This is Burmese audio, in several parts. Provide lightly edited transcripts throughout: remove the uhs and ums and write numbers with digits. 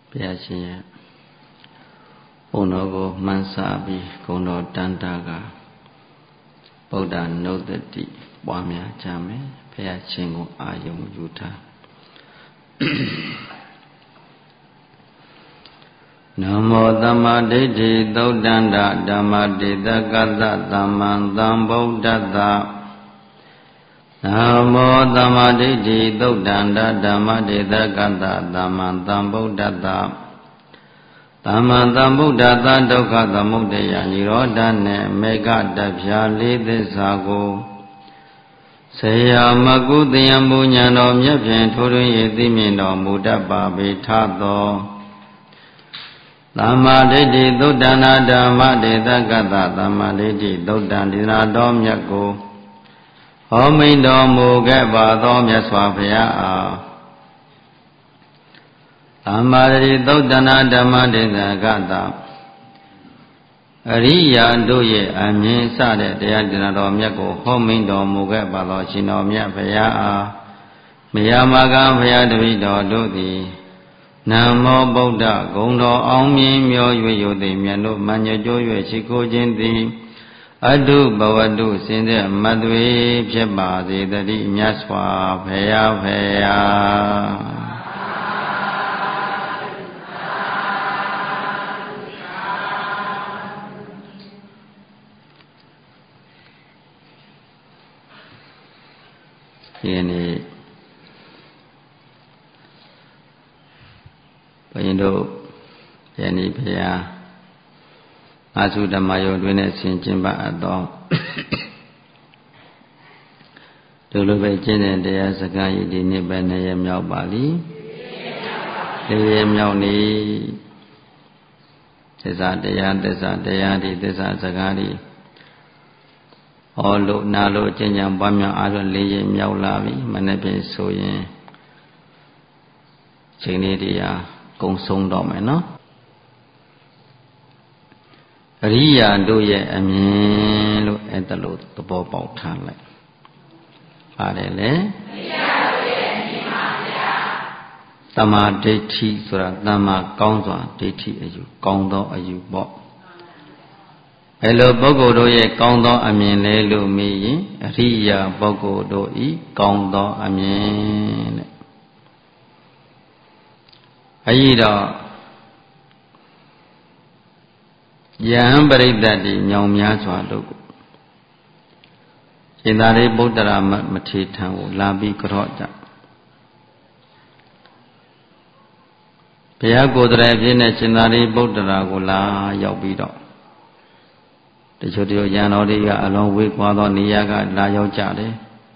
ဘုရားရှင်ရဲ့ဘုံတော်ကိုမှန်းဆပြီးဂုဏ်တော်တန်တာကဗုဒ္ဓနုဒတိပွားများကြမယ်ဘုရားရှင်ကိုအာယုံယူထားနမောသမ္မာဒိဋ္ဌိသုတ်တန္တဓမ္မတေတကတ္တသမ္မံသမ္ဗုဒ္ဓတ္တနမောသမ္မာဒိဋ္ဌိသုတ်တန္တဓမ္မတေတကတ္တသမ္မံသမ္ဗုဒ္ဓတ္တသမ္မံသမ္ဗုဒ္ဓတ္တဒုက္ခသမုဒယនិရောဓနှင့်မေဃတဖြာလေးသစ္စာကိုဆေယမကုသယံပူညာတော်မြတ်ဖြင့်ထိုးထွင်း၍သိမြင်တော်မူတတ်ပါပေထသောသမ္မာဒိဋ္ဌိသုတ်တန္တဓမ္မတေတကတ္တသမ္မာဒိဋ္ဌိသုတ်တံဒေသနာတော်မြတ်ကိုဟောမိန်တော်မူခဲ့ပါသောမြတ်စွာဘုရားအားသမ္မာဒိဋ္ဌိသုတ်တန္တဓမ္မတေတကတ္တအရိယာတို့ရဲ့အမြင်စတဲ့တရားဒေသနာတော်မြတ်ကိုဟောမိန်တော်မူခဲ့ပါသောရှင်တော်မြတ်ဘုရားအားမယာမကဘုရားတပည့်တော်တို့သည်နမောဗုဒ္ဓဂုဏ်တော်အောင်မြင်မျော၍ယုသိမြတ်တို့မညကြိုး၍ရှိခိုးခြင်းသည်အတုဘဝတုစင်တဲ့အမတ်တွေဖြစ်ပါစေတည်းမြတ်စွာဘုရားဖေယာဒီနေ့ဘုရင်တို့ယနေ့ဘုရားအာစုဓမ္မယုံတွင်နဲ့ဆင်ကျင်ပါအပ်သောဒုလိုပဲကျင့်တဲ့တရားစကားဤဒီနေ့ပဲနှစ်ရက်မြောက်ပါလိ၄ရက်မြောက်နေ့သစ္စာတရားဒီသစ္စာစကားဒီဟောလို့နာလို့အကျဉ်းချံပွားများအားဖြင့်၄ရက်မြောက်လာပြီမနေ့ပြင်ဆိုရင်ချိန်လေးတရားကုံဆုံးတော့မယ်နော်အရိယာတို့ရဲ့အမြင်လို့အဲ့ဒါလို့သဘောပေါက်ထားလိုက်ပါတယ်လေအရိယာတို့ရဲ့အမြင်ပါဗျာသမာဓိဋ္ဌိဆိုတာသမ္မာကောင်းစွာဒိဋ္ဌိအယူကောင်းသောအယူပေါ့အဲ့လိုပုဂ္ဂိုလ်တို့ရဲ့ကောင်းသောအမြင်လဲလို့မေးရင်အရိယာပုဂ္ဂိုလ်တို့ဤကောင်းသောအမြင်တဲ့အဲဒီတော့ယဟန်ပရိသတ်ဒီညောင်များစွာတို့ကိုရှင်သာရိပုတ္တရာမထေရထံကိုလာပြီးကြော့ကြဘုရားကိုယ်တိုင်ဖြစ်နေရှင်သာရိပုတ္တရာကိုလာရောက်ပြီးတော့တချို့ရန်တော်တွေကအလုံးဝေးကွာသောနေရာကလာရောက်ကြတယ်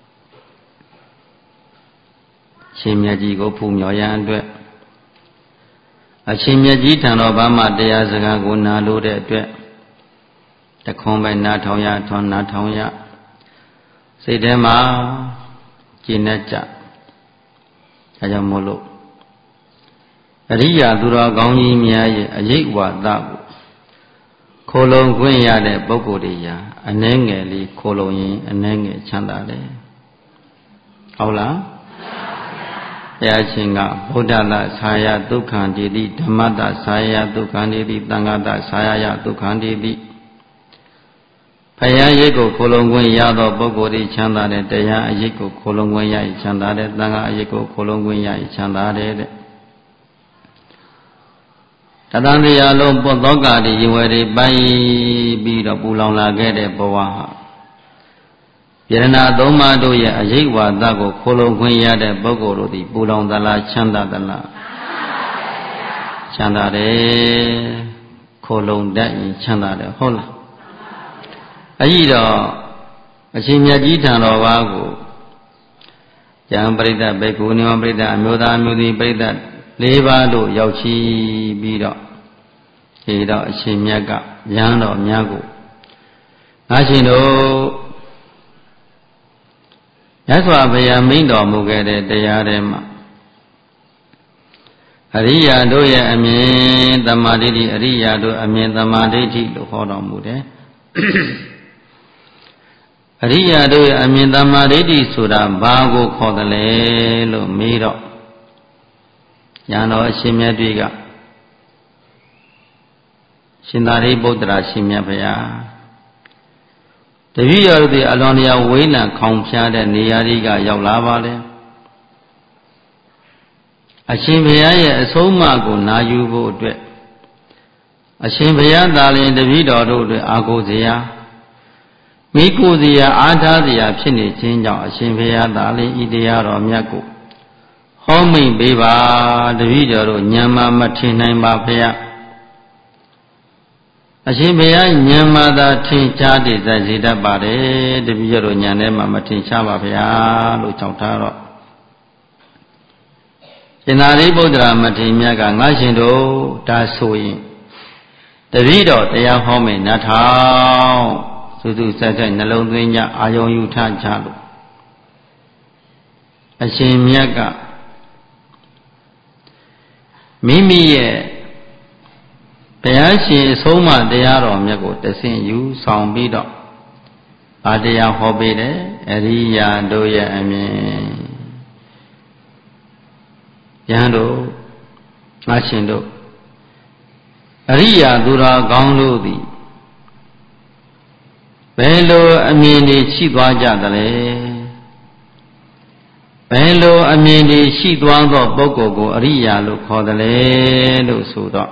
ရှင်မြတ်ကြီးကိုဖူးမြော်ရန်အတွက်အရှင်မြတ်ကြီးထံတော်ဘာမှတရားစကားကိုနာလို့တဲ့အတွက်တခွန်းပဲနားထောင်ရထွန်းနားထောင်ရစိတ်ထဲမှာကျဉ်းနဲ့ကြဒါကြောင့်မို့လို့အရိယာသူတော်ကောင်းကြီးများရဲ့အရေးဝါဒကိုခိုလုံခွင့်ရတဲ့ပုဂ္ဂိုလ်တွေရာအနှဲငယ်လေးခိုလုံရင်အနှဲငယ်ချမ်းသာတယ်ဟုတ်လားဘုရားရှင်ကဗုဒ္ဓတသာယဒုက္ခံတိတိဓမ္မတသာယဒုက္ခံတိတိသံဃတသာယဒုက္ခံတိတိဘုရားရိပ်ကိုခိုလုံခွင့်ရသောပုဂ္ဂိုလ်တွေချမ်းသာတဲ့တရားအရိပ်ကိုခိုလုံခွင့်ရ၏ချမ်းသာတဲ့သံဃာအရိပ်ကိုခိုလုံခွင့်ရ၏ချမ်းသာတဲ့တသံတရားလုံးပုသောကတိယဝေတွေပိုင်းပြီးတော့ပူလောင်လာခဲ့တဲ့ဘဝဟာယရဏသုံးပါးတို့ရဲ့အရေးဝါဒကိုခိုလုံခွင့်ရတဲ့ပုဂ္ဂိုလ်တို့သည်ပူလောင်သလားချမ်းသာသလားချမ်းသာတယ်ခိုလုံတတ်ရင်ချမ်းသာတယ်ဟုတ်လားအဲဒီတော့အရှင်မြတ်ကြီးထံတော်ဘာကိုယံပရိသတ်ဘေကုဏိဝပရိသတ်အမျိုးသားအမျိုးသမီးပရိသတ်၄ပါးတို့ရောက်ချီပြီးတော့ဒီတော့အရှင်မြတ်ကယံတော်များကိုငါရှင်တို့မြတ်စွာဘုရားမိန့်တော်မူခဲ့တဲ့တရားထဲမှာအရိယာတို့ရဲ့အမြင်သမာဓိဋ္ဌိအရိယာတို့အမြင်သမာဓိဋ္ဌိလို့ဟောတော်မူတယ်အရိယာတို့ရဲ့အမြင်သမာဓိဋ္ဌိဆိုတာဘာကိုခေါ်တယ်လဲလို့မေးတော့ဉာဏ်တော်အရှင်မြတ်တွေကရှင်သာရိပုတ္တရာရှင်မြတ်ဗျာတပည့်တော်တို့အလွန်တရာဝေးလံခေါင်ဖျားတဲ့နေရာကြီးကရောက်လာပါလေအရှင်ဘုရားရဲ့အဆုံးအမကိုနာယူဖို့အတွက်အရှင်ဘုရားသာလျှင်တပည့်တော်တို့အတွက်အာကိုစရာမိကိုစရာအားထားစရာဖြစ်နေခြင်းကြောင့်အရှင်ဘုရားသာလျှင်ဤတရားတော်မြတ်ကိုဟောမိန်ပေးပါတပည့်တော်တို့ဉာဏ်မှမထင်နိုင်ပါဘုရားအရှင်ဘုရားဉာဏ်မှသာထင်ရှားတည်စေတတ်ပါတယ်တပည့်တော်ဉာဏ်ထဲမှာမထင်ရှားပါဘုရားလို့ကြောက်ထားတော့ရှင်သာရိပုတ္တရာမထေရမြတ်ကငါရှင်တို့ဒါဆိုရင်တပည့်တော်တရားဟောမယ်နားထောင်စူးစူးဆက်ဆက်နှလုံးသွင်းကြအာယုံယူထားကြလို့အရှင်မြတ်ကမိမိရဲ့ဘုရားရှင်အဆုံးအမတရားတော်မြတ်ကိုတဆင့်ယူဆောင်ပြီးတော့ဘာတရားဟောပေးတယ်အရိယာတို့ရဲ့အမြင်ယဟန်တို့ငါရှင်တို့အရိယာသူတော်ကောင်းတို့သည်ဘယ်လိုအမြင်တွေရှိသွားကြသလဲဘယ်လိုအမြင်တွေရှိသွားသောပုဂ္ဂိုလ်ကိုအရိယာလို့ခေါ်သလဲလို့ဆိုတော့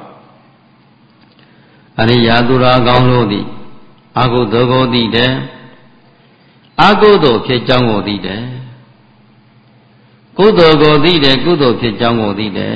အရိယာသူတော်ကောင်းတို့သည်အကုသိုလ်ကိုသိတယ်အကုသိုလ်ဖြစ်ကြောင်းကိုသိတယ်ကုသိုလ်ကိုသိတယ်ကုသိုလ်ဖြစ်ကြောင်းကိုသိတယ်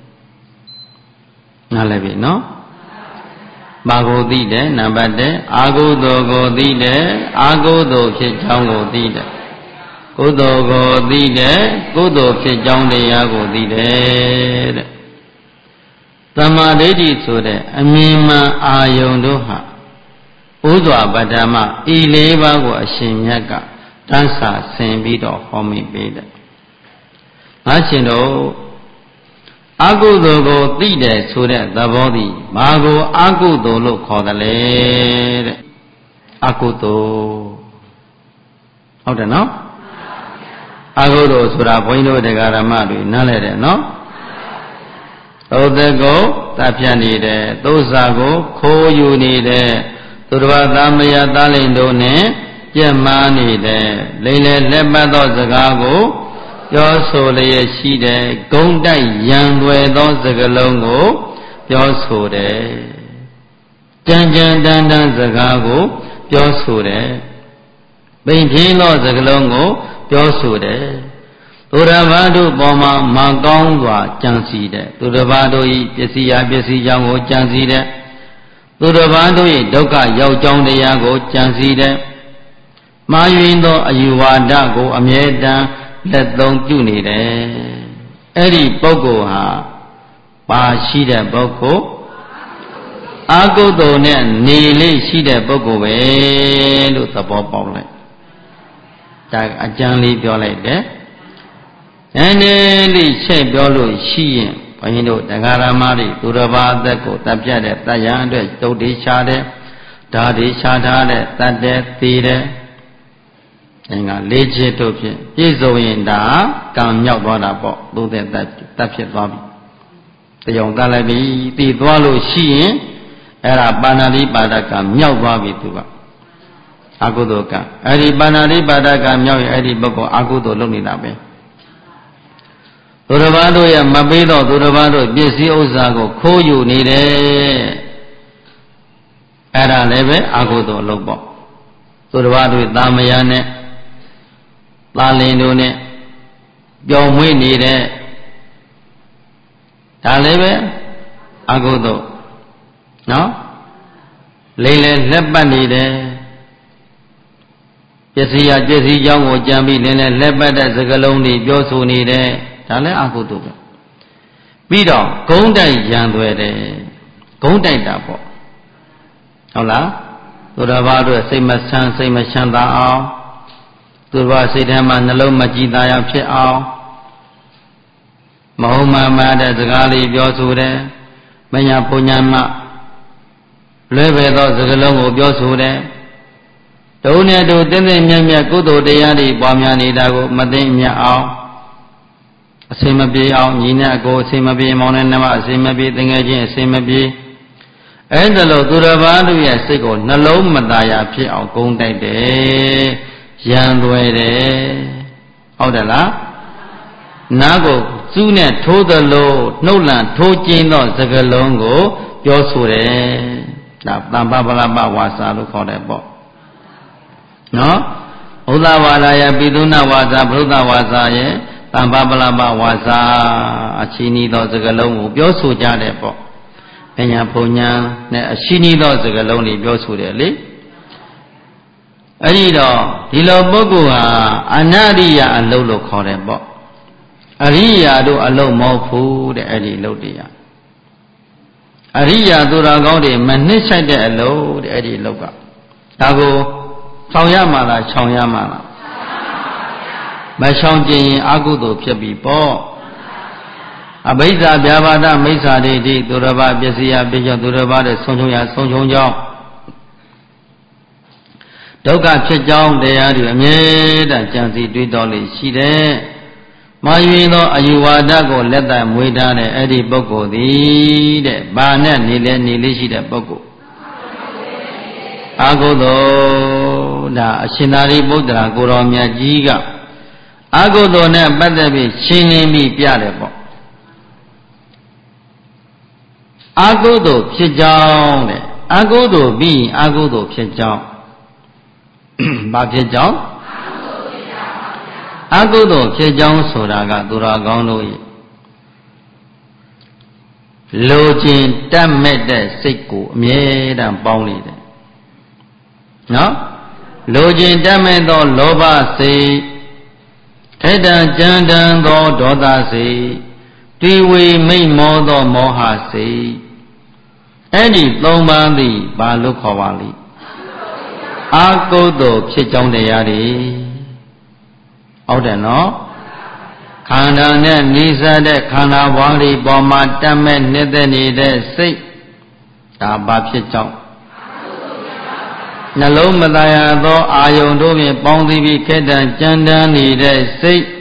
နားလည်ပြီနော်ဘာကိုသိတယ်နံပါတ်1အကုသိုလ်ကိုသိတယ်အကုသိုလ်ဖြစ်ကြောင်းကိုသိတယ်ကုသိုလ်ကိုသိတယ်ကုသိုလ်ဖြစ်ကြောင်းတရားကိုသိတယ်တဲ့သမာဓိဋ္ဌိဆိုတဲ့အမြင်မှန်အာယုံတို့ဟာဥစွာပတ္တမဤလေးပါးကိုအရှင်မြတ်ကတန်းစာဆင်ပြီးတော့ဟောမိပေးတယ်ငါရှင်တို့အကုသိုလ်ကိုသိတယ်ဆိုတဲ့သဘောသည်ဘာကိုအကုသိုလ်လို့ခေါ်တယ်လဲတဲ့အကုသိုလ်ဟုတ်တယ်နော်အကုသိုလ်ဆိုတာဘုန်းကြီးတို့တရားဓမ္မတွေနားလည်တယ်နော်သုတ်သက်ကိုတပ်ဖြတ်နေတယ်သုစာကိုခိုးယူနေတယ်သူတော်ဘာသားမယားသားလိန်တို့နဲ့ကြက်မားနေတယ်လိမ့်လေလက်ပတ်သောစကားကိုပြောဆိုလျက်ရှိတယ်ဂုံတိုက်ရံွယ်သောစကားလုံးကိုပြောဆိုတယ်ကြံကြံတန်တန်စကားကိုပြောဆိုတယ်ပိန်ဖြင်းသောစကားလုံးကိုပြောဆိုတယ်သူတော်ဘာတို့ပေါ်မှာမကောင်းစွာကြံစည်တယ်သူတော်ဘာတို့၏ပစ္စည်းရာပစ္စည်းကြောင့်ကိုကြံစည်တယ်သူတော်ဘာတို့၏ဒုက္ခရောက်ကြောင်းတရားကိုကြံစည်တယ်မှားယွင်းသောအယူဝါဒကိုအမြဲတမ်းလက်သုံးပြုနေတယ်အဲ့ဒီပုဂ္ဂိုလ်ဟာပါရှိတဲ့ပုဂ္ဂိုလ်အကုသိုလ်နဲ့နေလေးရှိတဲ့ပုဂ္ဂိုလ်ပဲလို့သဘောပေါက်လိုက်ဒါအကျမ်းလေးပြောလိုက်တယ်အနေလေးချက်ပြောလို့ရှိရင်ဘုန်းကြီးတို့တရားဓမ္မတွေသူတော်ဘာအသက်ကိုတပ်ပြတဲ့တရားအတွက်တုတ်တွေရှားတယ်ဓာတ်တွေရှားထားတဲ့တတ်တဲ့သိတယ်အင်္ဂါ၄ချက်တို့ဖြင့်ပြည့်စုံရင်ဒါကံမြောက်သွားတာပေါ့သို့တဲ့တတ်ဖြစ်သွားပြီတရားတတ်လိုက်ပြီတည်သွားလို့ရှိရင်အဲ့ဒါပါဏာတိပါဒကမြောက်သွားပြီသူကအကုသိုလ်ကအဲ့ဒီပါဏာတိပါဒကမြောက်ရင်အဲ့ဒီပုဂ္ဂိုလ်အကုသိုလ်လုပ်နေတာပဲသူတော်ဘာတို့ရဲ့မပေးတော့သူတော်ဘာတို့ပစ္စည်းဥစ္စာကိုခိုးယူနေတယ်အဲ့ဒါလည်းပဲအကုသိုလ်လုပ်ပေါ့သူတော်ဘာတို့သာမယာနဲ့သားလင်တို့နဲ့ပျော်မွေ့နေတဲ့ဒါလည်းပဲအကုသိုလ်နော်လိမ့်လေလက်ပတ်နေတယ်ပစ္စည်းရပစ္စည်းကြောင်းကိုကြံပြီးလိမ့်လေလက်ပတ်တဲ့စကားလုံးတွေပြောဆိုနေတယ်ဒါလည်းအကုသိုလ်ပဲပြီးတော့ဂုံးတိုက်ရံသွဲတယ်ဂုံးတိုက်တာပေါ့ဟုတ်လားသူတော်ဘာတို့စိတ်မဆန်းစိတ်မချမ်းသာအောင်သူတော်ဘာစိတ်ထဲမှာနှလုံးမကြည်သာရဖြစ်အောင်မဟုတ်မှန်တဲ့စကားလေးပြောဆိုတယ်မညာပူညာမလွဲပဲသောစကားလုံးကိုပြောဆိုတယ်တုံးနဲ့တို့တင်းတင်းမြတ်မြတ်ကုသိုလ်တရားတွေပွားများနေတာကိုမသိမြတ်အောင်အစင်မပြေအောင်ညီနဲ့အကိုအစင်မပြေမောင်နဲ့နှမအစင်မပြေတငယ်ချင်းအစင်မပြေအဲ့ဒါလို့သူတစ်ပါးတို့ရဲ့စိတ်ကိုနှလုံးမသားရဖြစ်အောင်ဂုဏ်တိုက်တယ်ရံသွဲတယ်ဟုတ်တယ်လားနားကိုစူးနဲ့ထိုးသလိုနှုတ်လန့်ထိုးကျင်းသောစကားလုံးကိုပြောဆိုတယ်ဒါတမ္ပပလပဝါစာလို့ခေါ်တယ်ပေါ့နော်ဥဒ္ဒဝါဒယပိသုဏဝါစာဘုဒ္ဓဝါစာရဲ့တမ္ပပလပဝါစာအချီးနီးသောစကားလုံးကိုပြောဆိုကြတယ်ပေါ့ပညာဘုံညာနဲ့အချီးနီးသောစကားလုံးတွေပြောဆိုတယ်လေအဲ့ဒီတော့ဒီလိုပုဂ္ဂိုလ်ဟာအနရိယအလုပ်လို့ခေါ်တယ်ပေါ့အရိယာတို့အလုပ်မဟုတ်ဘူးတဲ့အဲ့ဒီအလုပ်တရားအရိယာသူတော်ကောင်းတွေမနှိမ့်ဆိုင်တဲ့အလုပ်တဲ့အဲ့ဒီအလုပ်ကဒါကိုဆောင်ရမှာလားခြောင်ရမှာလားမရှောင်ကျင်ရင်အကုသိုလ်ဖြစ်ပြီပေါ့အဘိဓါဗျာပါဒမိစ္ဆာဒိဋ္ဌိသူတော်ဘာပစ္စည်းယပိစ္ဆောသူတော်ဘာတဲ့ဆုံးချုံရဆုံးချုံကြောင်းဒုက္ခဖြစ်ကြောင်းတရားတွေအမြဲတမ်းကြံစည်တွေးတော်လေရှိတယ်မာယွင်သောအယူဝါဒကိုလက်သက်မွေးထားတဲ့အဲ့ဒီပုဂ္ဂိုလ်သည်တဲ့ဘာနဲ့နေလဲနေလေးရှိတဲ့ပုဂ္ဂိုလ်အာဟုသောဒါအရှင်သာရိပုတ္တရာကိုတော်မြတ်ကြီးကအာဟုသောနဲ့ပတ်သက်ပြီးရှင်းလင်းပြီးပြတယ်ပေါ့အာဟုသောဖြစ်ကြောင်းတဲ့အာဟုသောပြီးအာဟုသောဖြစ်ကြောင်းဘာဖြစ်ကြောင်းအကုသိုလ်ဖြစ်ကြောင်းဆိုတာကသူတော်ကောင်းတို့၏လိုချင်တတ်မဲ့တဲ့စိတ်ကိုအမြဲတမ်းပေါင်းနေတယ်နော်လိုချင်တတ်မဲ့သောလောဘစိတ်ထိတ်တန့်ကြမ်းတမ်းသောဒေါသစိတ်တွေးဝေမိတ်မောသောမောဟစိတ်အဲ့ဒီသုံးပါးသည်ဘာလို့ခေါ်ပါလိမ့်အကုသိုလ်ဖြစ်ကြောင်းတရားတွေဟုတ်တယ်နော်ခန္ဓာနဲ့နိစ္စတဲ့ခန္ဓာဘဝတွေပေါ်မှာတတ်မဲ့နေတဲ့နေတဲ့စိတ်ဒါဘာဖြစ်ကြောင်းနှလုံးမသားရသောအာယုန်တို့ဖြင့်ပေါင်းစည်းပြီးခက်တံကြမ်းတမ်းနေတဲ့စိတ်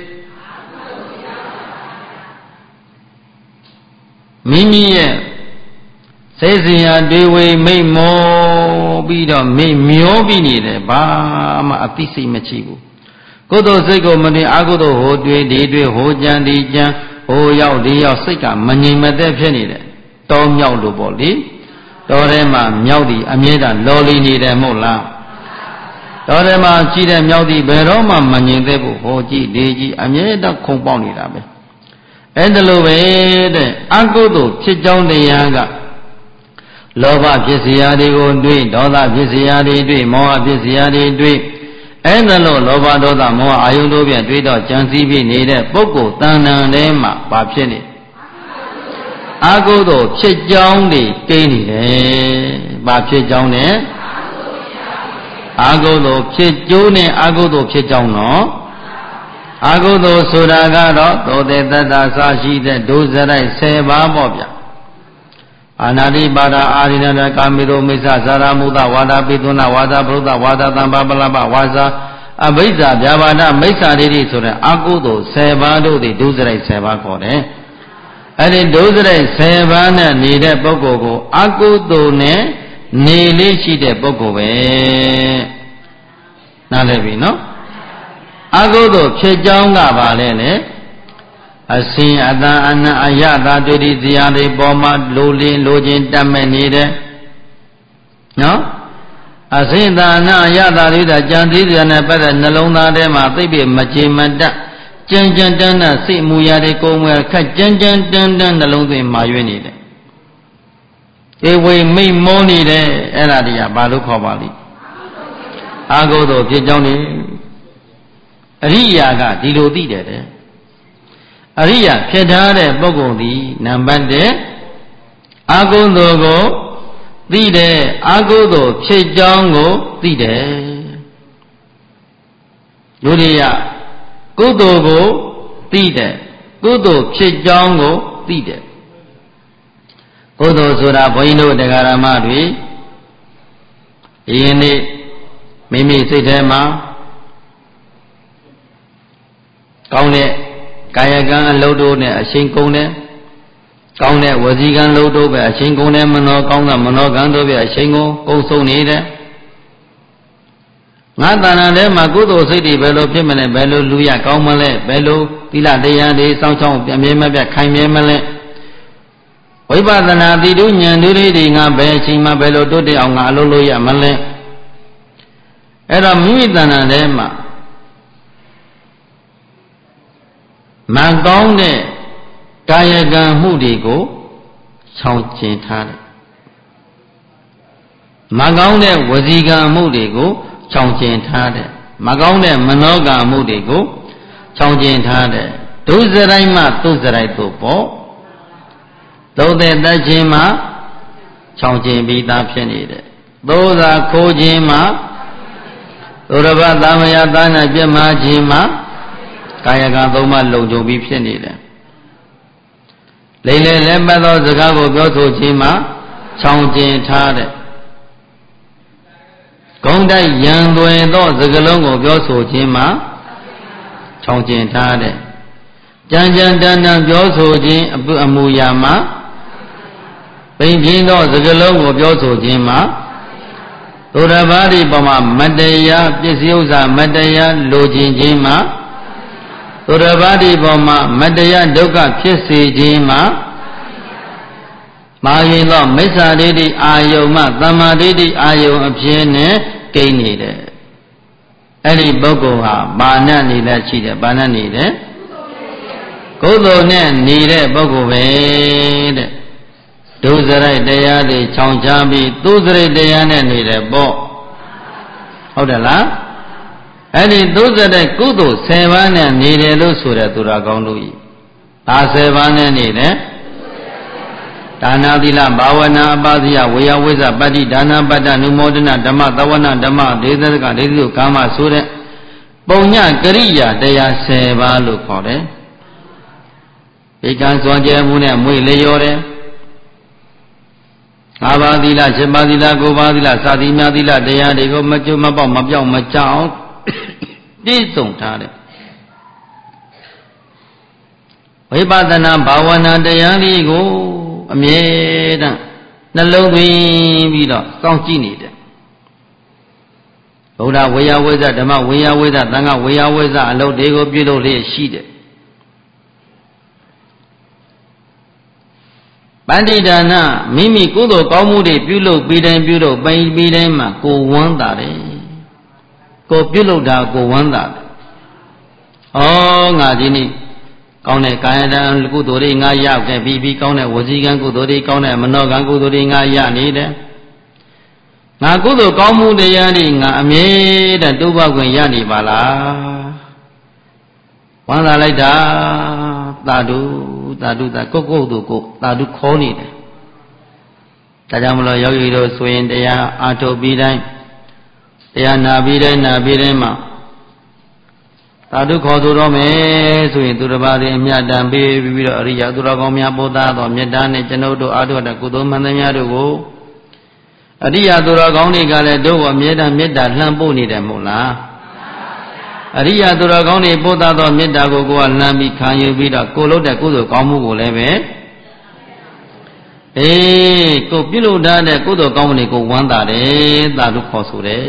မိမိရဲ့စိတ်စဉ်ရာတွေဝေမိတ်မောပြီးတော့မိမျောပြီးနေတယ်ဘာမှအသိစိတ်မရှိဘူးကုသိုလ်စိတ်ကိုမတင်အကုသိုလ်ဟိုတွေဒီတွေဟိုကြံဒီကြံဟိုရောက်ဒီရောက်စိတ်ကမငြိမ်မသက်ဖြစ်နေတယ်တောမြောက်လို့ပေါ့လေတောထဲမှာမြောက်ဒီအမြဲတမ်းလော်လီနေတယ်မဟုတ်လားတောထဲမှာရှိတဲ့မြောက်ဒီဘယ်တော့မှမငြိမ်သက်ဘူးဟိုကြည့်ဒီကြည့်အမြဲတမ်းခုန်ပေါက်နေတာပဲအဲ့ဒါလိုပဲတဲ့အကုသိုလ်ဖြစ်ကြောင်းတရားကလောဘဖြစ်เสียတွေကိုတွေ့ဒေါသဖြစ်เสียတွေတွေ့မောဟဖြစ်เสียတွေတွေ့အဲ့ဒါလို့လောဘဒေါသမောဟအာယုန်တို့ဖြင့်တွေးတော့ကြံစည်ပြီးနေတဲ့ပုဂ္ဂိုလ်တဏ္ဍာန်ထဲမှာဘာဖြစ်နေအကုသိုလ်ဖြစ်ကြောင်းတွေကိန်းနေတယ်ဘာဖြစ်ကြောင်းနဲ့အကုသိုလ်ဖြစ်ကျိုးနဲ့အကုသိုလ်ဖြစ်ကြောင်းနော်အကုသိုလ်ဆိုတာကတော့သောတေတ္တသာရှိတဲ့ဒုစရိုက်10ပါးပေါ့ဗျာအာနာတိပါဒအာရိဏတကာမိရောမိစ္ဆဇာရမုဒဝါဒပိသုဏဝါဒဗုဒ္ဓဝါဒသံဃပလပဝါစာအဘိဓါဗျာပါဒမိစ္ဆာဒိဋ္ဌိဆိုတဲ့အကုသိုလ်10ပါးတို့သည်ဒုစရိုက်10ပါးခေါ်တယ်အဲ့ဒီဒုစရိုက်10ပါးနဲ့နေတဲ့ပုဂ္ဂိုလ်ကိုအကုသိုလ်နဲ့နေလေးရှိတဲ့ပုဂ္ဂိုလ်ပဲနားလည်ပြီနော်အကုသိုလ်ဖြစ်ကြောင်းကပါလဲလေအစင်အတန်အနံအယတာတွေ့ဒီဇာတွေပေါ်မှာလိုလင်းလိုခြင်းတတ်မဲ့နေတယ်နော်အစင်သာနာအယတာတွေဒါကြံစည်စရာနဲ့ပတ်သက်နှလုံးသားထဲမှာသိပ်ပြီးမကြေမတတ်ကြမ်းကြမ်းတမ်းတမ်းစိတ်မူရာတွေကိုယ်မူရာခက်ကြမ်းကြမ်းတမ်းတမ်းနှလုံးသွင်းမာရွေးနေတယ်ဧဝိမိတ်မောနေတယ်အဲ့ဒါတွေကဘာလို့ခေါ်ပါလိမ့်အာဟုသောဖြစ်ကြောင်းနေအရိယာကဒီလိုသိတယ်တဲ့အရိယာဖြစ်ထားတဲ့ပုဂ္ဂိုလ်သည်နံပါတ်1အာဟုသောကိုသိတယ်အာဟုသောဖြစ်ကြောင်းကိုသိတယ်ဒုတိယကုသိုလ်ကိုသိတယ်ကုသိုလ်ဖြစ်ကြောင်းကိုသိတယ်ကုသိုလ်ဆိုတာဘုန်းကြီးတို့တရားဓမ္မတွေဒီနေ့မိမိစိတ်ထဲမှာကောင်းတဲ့ကာယကံအလုပ်တို့နဲ့အရှိန်ကုန်တယ်ကောင်းတဲ့ဝစီကံလို့တော့ပဲအချင်းကုန်တဲ့မနောကောင်းတဲ့မနောကံတို့ပဲအချင်းကိုကုံဆုံးနေတယ်ငါတဏ္ဍာထဲမှာကုသိုလ်စိတ်တွေဘယ်လိုဖြစ်မလဲဘယ်လိုလူရကောင်းမလဲဘယ်လိုသီလတရားတွေစောင့်ရှောက်ပြမြဲမပြတ်ခိုင်မြဲမလဲဝိပဿနာတိတုဉာဏ်တွေငါဘယ်အချိန်မှဘယ်လိုတိုးတက်အောင်ငါအလုပ်လုပ်ရမလဲအဲ့တော့မိမိတဏ္ဍာထဲမှာမန်ကောင်းတဲ့ကာယကံမှုတွေကိုဆောင်ကျင်ထားတယ်မကောင်းတဲ့ဝစီကံမှုတွေကိုဆောင်ကျင်ထားတယ်မကောင်းတဲ့မနောကံမှုတွေကိုဆောင်ကျင်ထားတယ်ဒုစရိုက်မှသုစရိုက်တို့ပေါ့သုံးတဲ့တတ်ခြင်းမှဆောင်ကျင်ပြီးသားဖြစ်နေတယ်သို့သာခိုးခြင်းမှသုရဘသာမယသာနာပြတ်မှားခြင်းမှကာယကံသုံးပါးလုံခြုံပြီးဖြစ်နေတယ်လိမ့်လေလည်းပတ်သောစကားကိုပြောဆိုခြင်းမှဆောင်ကျင်ထားတယ်ဂုံတိုက်ရန်သွယ်သောစကားလုံးကိုပြောဆိုခြင်းမှဆောင်ကျင်ထားတယ်ကြံကြံတန်တန်ပြောဆိုခြင်းအမှုရာမှပိန်ပြင်းသောစကားလုံးကိုပြောဆိုခြင်းမှသုရဘာတိပေါ်မှာမတရားပစ္စည်းဥစ္စာမတရားလိုချင်ခြင်းမှသုရဘာတိပေါ်မှာမတရားဒုက္ခဖြစ်စေခြင်းမှမာရင်သောမိစ္ဆာဒိဋ္ဌိအာယုံမှသမ္မာဒိဋ္ဌိအာယုံအဖြစ်နဲ့ကိန်းနေတယ်အဲ့ဒီပုဂ္ဂိုလ်ဟာဘာနဲ့နေလဲရှိတယ်ဘာနဲ့နေတယ်ကုသိုလ်နဲ့နေတဲ့ပုဂ္ဂိုလ်ပဲတဲ့ဒုစရိုက်တရားတွေခြောင်ချပြီးသူစရိုက်တရားနဲ့နေတယ်ပေါ့ဟုတ်တယ်လားအဲ့ဒီသူစရိုက်ကုသိုလ်10ပါးနဲ့နေတယ်လို့ဆိုတဲ့သူတော်ကောင်းတို့ဤဒါ10ပါးနဲ့နေတယ်ဒါနာသီလဘာဝနာအပါစီယဝေယဝိဇ္ဇပတ္တိဒါနာပတ္တနုမောဒနာဓမ္မသဝနာဓမ္မဒေသကဒေသုကာမဆိုတဲ့ပုံညကရိယာတရား10ပါးလို့ခေါ်တယ်ဒီကံစွန့်ကြဲမှုနဲ့မွေလျော်တယ်5ပါးသီလ7ပါးသီလ9ပါးသီလစာသီများသီလတရားတွေကိုမကျွတ်မပေါက်မပြောင်းမကြောက်ပြည့်စုံထားတယ်ဝိပဿနာဘာဝနာတရားလေးကိုအမြဲတမ်းနှလုံးသွင်းပြီးတော့စောင့်ကြည့်နေတယ်ဗုဒ္ဓဝေယဝိဇ္ဇဓမ္မဝေယဝိဇ္ဇသံဃဝေယဝိဇ္ဇအလုပ်တွေကိုပြုလုပ်လျက်ရှိတယ်ပန္တိဒါနမိမိကုသိုလ်ကောင်းမှုတွေပြုလုပ်ပြီးတိုင်းပြုလုပ်ပြီးတိုင်းမှာကိုဝမ်းသာတယ်ကိုပြုလုပ်တာကိုဝမ်းသာတယ်ဩငါဒီနေ့ကောင်းတဲ့ကာယတံကုသိုလ်တွေငါရခဲ့ပြီးကောင်းတဲ့ဝစီကံကုသိုလ်တွေကောင်းတဲ့မနောကံကုသိုလ်တွေငါရနေတယ်ငါကုသိုလ်ကောင်းမှုတရားတွေငါအမြဲတမ်းတိုးပွားခွင့်ရနေပါလားဝမ်းသာလိုက်တာသာဓုသာဓုသာကိုတို့ကိုသာဓုခေါ်နေတယ်ဒါကြောင့်မလို့ယောဂီတို့ဆိုရင်တရားအာထုတ်ပြီးတိုင်းတရားနာပြီးတိုင်းမှာသာဓုခေါ်ဆိုတော့မယ်ဆိုရင်သူတစ်ပါးတွေအမြတ်တမ်းပေးပြီးတော့အရိယာသူတော်ကောင်းများပို့သားတော်မေတ္တာနဲ့ကျွန်ုပ်တို့အာထုတဲ့ကုသိုလ်မှန်သမျှတို့ကိုအရိယာသူတော်ကောင်းတွေကလည်းတို့ကိုအမြဲတမ်းမေတ္တာလှမ်းပို့နေတယ်မို့လားအရိယာသူတော်ကောင်းတွေပို့သားတော်မေတ္တာကိုကိုယ်ကလှမ်းပြီးခံယူပြီးတော့ကိုလုပ်တဲ့ကုသိုလ်ကောင်းမှုကိုလည်းပဲကိုပြုလုပ်တဲ့ကုသိုလ်ကောင်းမှုတွေကိုဝမ်းသာတယ်သာဓုခေါ်ဆိုတယ်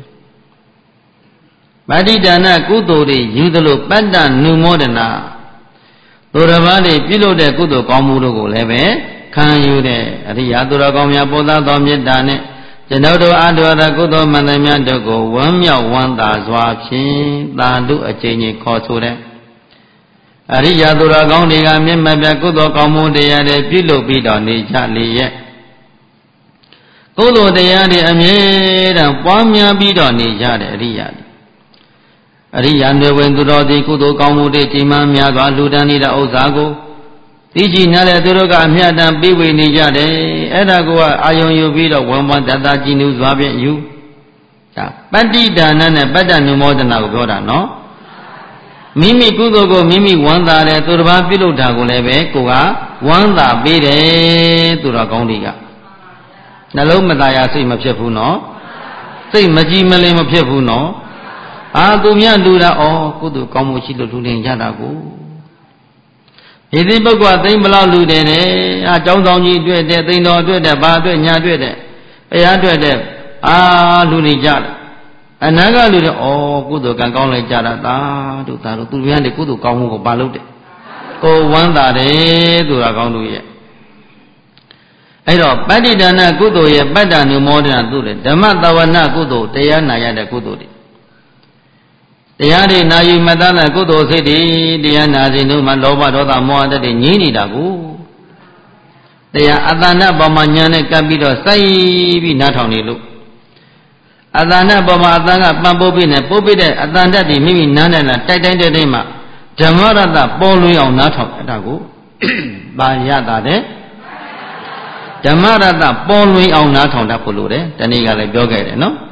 ပဋိဒါနကုသိုလ်တွေယူသလိုပတ္တနုမောဒနာသူတစ်ပါးတွေပြုလုပ်တဲ့ကုသိုလ်ကောင်းမှုတို့ကိုလည်းပဲခံယူတဲ့အရိယာသူတော်ကောင်းများပို့သားတော်မေတ္တာနဲ့ကျွန်တော်တို့အာထုတဲ့ကုသိုလ်မှန်သမျှတို့ကိုဝမ်းမြောက်ဝမ်းသာစွာဖြင့်သာဓုအကျဉ်းချင်းခေါ်ဆိုတဲ့အရိယာသူတော်ကောင်းတွေကမျက်မှန်ပြကုသိုလ်ကောင်းမှုတရားတွေပြုလုပ်ပြီးတော့နေကြလေရဲ့ကုသိုလ်တရားတွေအမြဲတမ်းပွားများပြီးတော့နေကြတဲ့အရိယာအရိယာနေဝင်သူတော်သည်ကုသိုလ်ကောင်းမှုတွေကြီးမားများစွာလူတန်းနေတဲ့ဥစ္စာကိုသိကြည်နားလဲသူတို့ကအမြတ်တမ်းပြီးဝေနေကြတယ်အဲ့ဒါကိုအာယုံယူပြီးတော့ဝမ်းပန်းတတကြည်နူးစွာဖြင့်ယူဒါပတ္တိဒါနနဲ့ပတ္တနုမောဒနာကိုပြောတာနော်မိမိကုသိုလ်ကိုမိမိဝမ်းသာတယ်သူတစ်ပါးပြုလုပ်တာကိုလည်းပဲကိုကဝမ်းသာပေးတယ်သူတော်ကောင်းတွေကနှလုံးမသားရစိတ်မဖြစ်ဘူးနော်စိတ်မကြည်မလင်မဖြစ်ဘူးနော်သူမြတ်လူတာကုသိုလ်ကောင်းမှုရှိလို့လူလင်ကြတာကိုဘဒီပုဂ္ဂိုလ်သိမ့်ဘလောက်လူတယ်နဲ့အကြောင်းဆောင်ကြီးတွေ့တဲ့သိမ့်တော်တွေ့တဲ့ဘာတွေ့ညာတွေ့တဲ့တရားတွေ့တဲ့လူနေကြတယ်အနာကလူတွေကုသိုလ်ကံကောင်းလိုက်ကြတာသာတို့သူများတွေကုသိုလ်ကောင်းမှုကိုပါလို့တဲ့ကိုဝမ်းသာတယ်ဆိုတာကောင်းလို့ရဲ့အဲ့တော့ပဋ္ဌိဒါနကုသိုလ်ရဲ့ပတ္တနုမောဒနာသူတဲ့ဓမ္မသဝနာကုသိုလ်တရားနာရတဲ့ကုသိုလ်တွေတရားတွေနာယူမှတ်သားတဲ့ကုသိုလ်စိတ်တွေတရားနာစဉ်တို့မှာလောဘဒေါသမောဟတတ်တွေငြိမ့်နေတာကိုတရားအတ္တနာပေါ်မှာညာနဲ့ကပ်ပြီးတော့စိုက်ပြီးနားထောင်နေလို့အတ္တနာပေါ်မှာအတ္တကပံပိုးပြီးနဲ့ပိုးပြီးတဲ့အတ္တတတ်တွေမိမိနားနဲ့လာတိုက်တိုင်းတဲ့မှာဓမ္မရတ္တပေါ်လွင်အောင်နားထောင်တာကိုပါရတာတဲ့ဓမ္မရတ္တပေါ်လွင်အောင်နားထောင်တတ်ဖို့လိုတယ်တနေ့ကလည်းပြောခဲ့တယ်နော်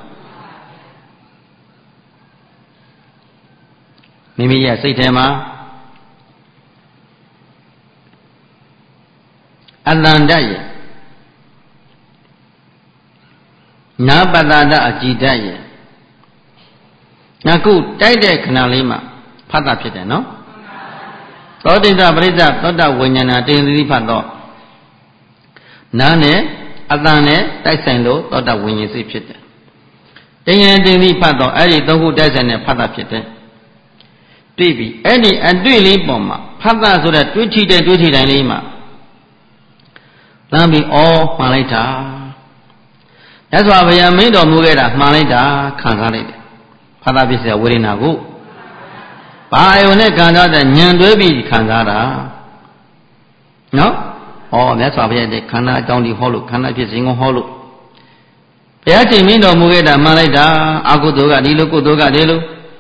မိမိရဲ့စိတ်ထဲမှာအတန္တရဲ့နာပတ္တတအကြည်တတ်ရဲ့အခုတိုက်တဲ့ခဏလေးမှာဖတ်တာဖြစ်တယ်နော်သောတိတ္တပရိစ္ဆသောတဝိညာဏတေသတိဖတ်တော့နားနဲ့အတန်နဲ့တိုက်ဆိုင်လို့သောတဝိညာဉ်စိတ်ဖြစ်တယ်တင်ရင်တင်ပြီးဖတ်တော့အဲ့ဒီသုံးခုတိုက်ဆိုင်နဲ့ဖတ်တာဖြစ်တယ်တွေ့ပြီအဲ့ဒီအတွေ့လေးပေါ်မှာဖတ်တာဆိုတဲ့တွေးထီတဲ့တွေးထီတိုင်းလေးမှာလမ်းပြီးမှန်လိုက်တာရသော်ဘုရားမင်းတော်မူခဲ့တာမှန်လိုက်တာခံစားလိုက်တယ်ဖတ်တာဖြစ်စေဝေဒနာကိုဘာအယုံနဲ့ခံစားတဲ့ညံတွဲပြီးခံစားတာနော်မြတ်စွာဘုရားတဲ့ခန္ဓာအကြောင်းဒီဟောလို့ခန္ဓာဖြစ်စဉ်ကိုဟောလို့ဘုရားရှင်မင်းတော်မူခဲ့တာမှန်လိုက်တာအကုသိုလ်ကဒီလိုကုသိုလ်ကဒီလို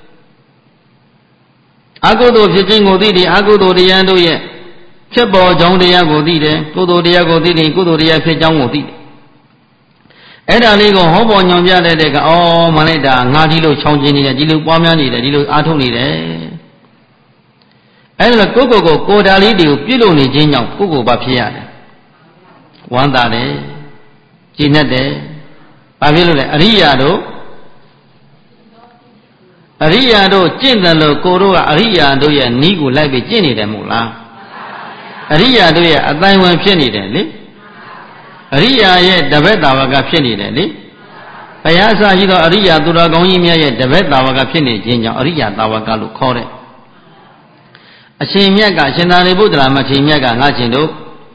အကုသိုလ်ဖြစ်ခြင်းကိုသိတယ်အကုသိုလ်တရားတို့ရဲ့ဖြစ်ပေါ်ကြောင်းတရားကိုသိတယ်ကုသိုလ်တရားကိုသိတယ်ကုသိုလ်တရားဖြစ်ကြောင်းကိုသိတယ်အဲ့ဒါလေးကိုဟောပေါ်ညွန်ပြတဲ့ကမှန်လိုက်တာငါဒီလိုချောင်းကျင်နေတယ်ဒီလိုပွားများနေတယ်ဒီလိုအားထုတ်နေတယ်အဲ့ဒါကိုကိုယ်ဓာလေးတွေကိုပြုလုပ်နေခြင်းကြောင့်ကိုယ်ဘာဖြစ်ရတယ်ဝမ်းသာတယ်ကြည်နက်တယ်ဘာဖြစ်လို့လဲအရိယာတို့ကျင့်တယ်လို့ကိုတို့ကအရိယာတို့ရဲ့နီးကိုလိုက်ပြီးကျင့်နေတယ်မို့လားအရိယာတို့ရဲ့အတိုင်းဝင်ဖြစ်နေတယ်လေအရိယာရဲ့တပည့်တာဝကဖြစ်နေတယ်လေဘုရားအစရှိသောအရိယာသူတော်ကောင်းကြီးများရဲ့တပည့်တာဝကဖြစ်နေခြင်းကြောင့်အရိယာတာဝကလို့ခေါ်တယ်အရှင်မြတ်ကရှင်သာရိပုတ္တရာမထေရမြတ်ကငါရှင်တို့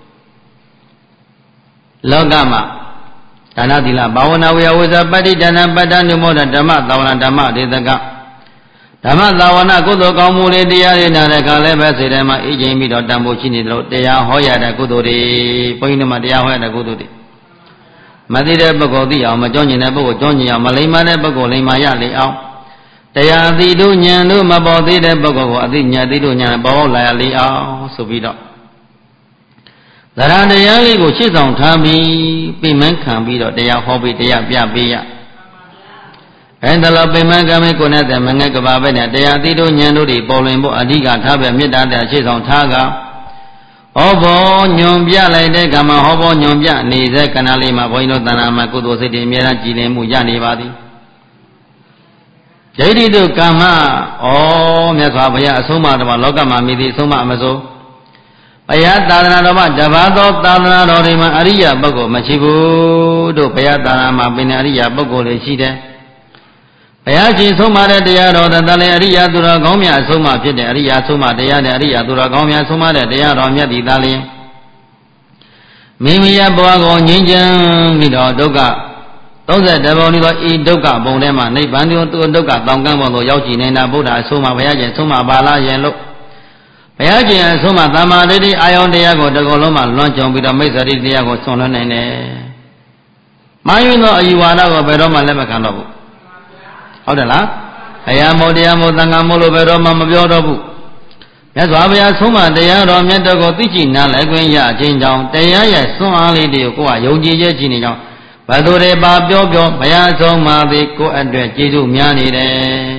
လောကမှာဒါနသီလဘာဝနာဝေယဝဇ္ဇပဋ္ဌိဒါနပတ္တနုမောဒဓမ္မသာဝနာဓမ္မဒေသကဓမ္မသာဝနာကုသိုလ်ကောင်းမှုတွေတရားတွေနာတဲ့ခါလည်းပဲစိတ်ထဲမှာအေးချမ်းပြီးတော့တန်ဖိုးရှိနေတယ်လို့တရားဟောရတဲ့ကုသိုလ်တွေဘုန်းကြီးတို့မှာတရားဟောရတဲ့ကုသိုလ်တွေမသိတဲ့ပုဂ္ဂိုလ်သိအောင်မကြောကျင်တဲ့ပုဂ္ဂိုလ်ကြောကျင်အောင်မလိမ္မာတဲ့ပုဂ္ဂိုလ်လိမ္မာရလေအောင်တရားသိတို့ဉာဏ်တို့မပေါ်သေးတဲ့ပုဂ္ဂိုလ်ကိုအသိဉာဏ်သိတို့ဉာဏ်ပေါ်လာရလေအောင်ဆိုပြီးတော့သရတရားလေးကိုရှင်းဆောင်ထားပြီးပြမခံပြီးတော့တရားဟောပြီးတရားပြပေးရအဲ့ဒါလို့ပြမခံပြီးကိုယ်နဲ့တည်းမငဲ့ကဘာပဲနဲ့တရားသိတို့ဉာဏ်တို့တွေပေါ်လွင်ဖို့အဓိကထားပဲမေတ္တာတဲ့ရှင်းဆောင်ထားကဟောဘောညွန်ပြလိုက်တဲ့ကမ္မဟောဘောညွန်ပြနေတဲ့ကဏ္ဍလေးမှာဘုန်းကြီးတို့တဏ္ဍာမှာကုသိုလ်စိတ်တွေအများအားကြည်လင်မှုရနေပါသည်ဒိဋ္ဌိတို့ကမ္မမြတ်စွာဘုရားအဆုံးအမတော်လောကမှာမိသည်အဆုံးအမဆိုဘုရားသာသနာတော်မှာတပါးသောသာသနာတော်တွေမှာအရိယာပုဂ္ဂိုလ်မရှိဘူးတို့ဘုရားသာသနာမှာပင်အရိယာပုဂ္ဂိုလ်တွေရှိတယ်ဘုရားရှင်ဆုံးမတဲ့တရားတော်တလည်းအရိယာသူတော်ကောင်းများအဆုံးအမဖြစ်တဲ့အရိယာဆုံးမတရားနဲ့အရိယာသူတော်ကောင်းများဆုံးမတဲ့တရားတော်မြတ်ဒီသားလျင်မိမိရဲ့ဘဝကိုငြိမ်းချမ်းပြီးတော့ဒုက္ခ30ပုံဒီတော့ဤဒုက္ခပုံထဲမှာနိဗ္ဗာန်သူဒုက္ခတောင်ကမ်းပေါ်သို့ရောက်ကြည်နေတာဗုဒ္ဓအဆုံးအမဘုရားရှင်ဆုံးမပါလားယင်လို့ဘုရားရှင်အဆုံးအမသမ္မာဒိဋ္ဌိအာယုန်တရားကိုတကောလုံးမှာလွန်ကြုံပြီးတော့မိစ္ဆာတိတရားကိုဆွန်လွှတ်နိုင်တယ်။မှားယွင်းသောအယူဝါဒကိုဘယ်တော့မှလက်မခံတော့ဘူး။ဟုတ်တယ်လား။ဘုရားမို့တရားမို့သံဃာမို့လို့ဘယ်တော့မှမပြောတော့ဘူး။မြတ်စွာဘုရားဆုံးမတရားတော်မြတ်တော်ကိုသိကြည်နားလည်ခွင့်ရခြင်းကြောင့်တရားရဲ့စွန့်အားလေးတွေကိုကိုယ်ကယုံကြည်ရဲ့ကြည်နေကြောင်းဘယ်သူတွေပါပြောဘုရားဆုံးမသည်ကိုယ့်အတွက်ကျေးဇူးများနေတယ်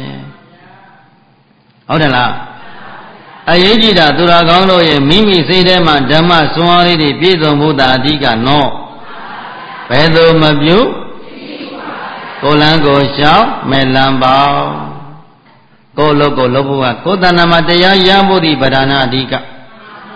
။ဟုတ်တယ်လား။အရေးကြီးတာသူတော်ကောင်းတို့ရဲ့မိမိစိတ်ထဲမှာဓမ္မစွမ်းအားလေးတွေပြည့်စုံဖို့တာအဓိကနော်ဘယ်သူမပြုကိုလန်းကိုရှောက်မဲ့လန်းပေါကိုလုတ်ကိုလုတ်ဖို့ကကိုယ်တဏ္ဍာမှာတရားရဖို့ဒီဗဒနာအဓိက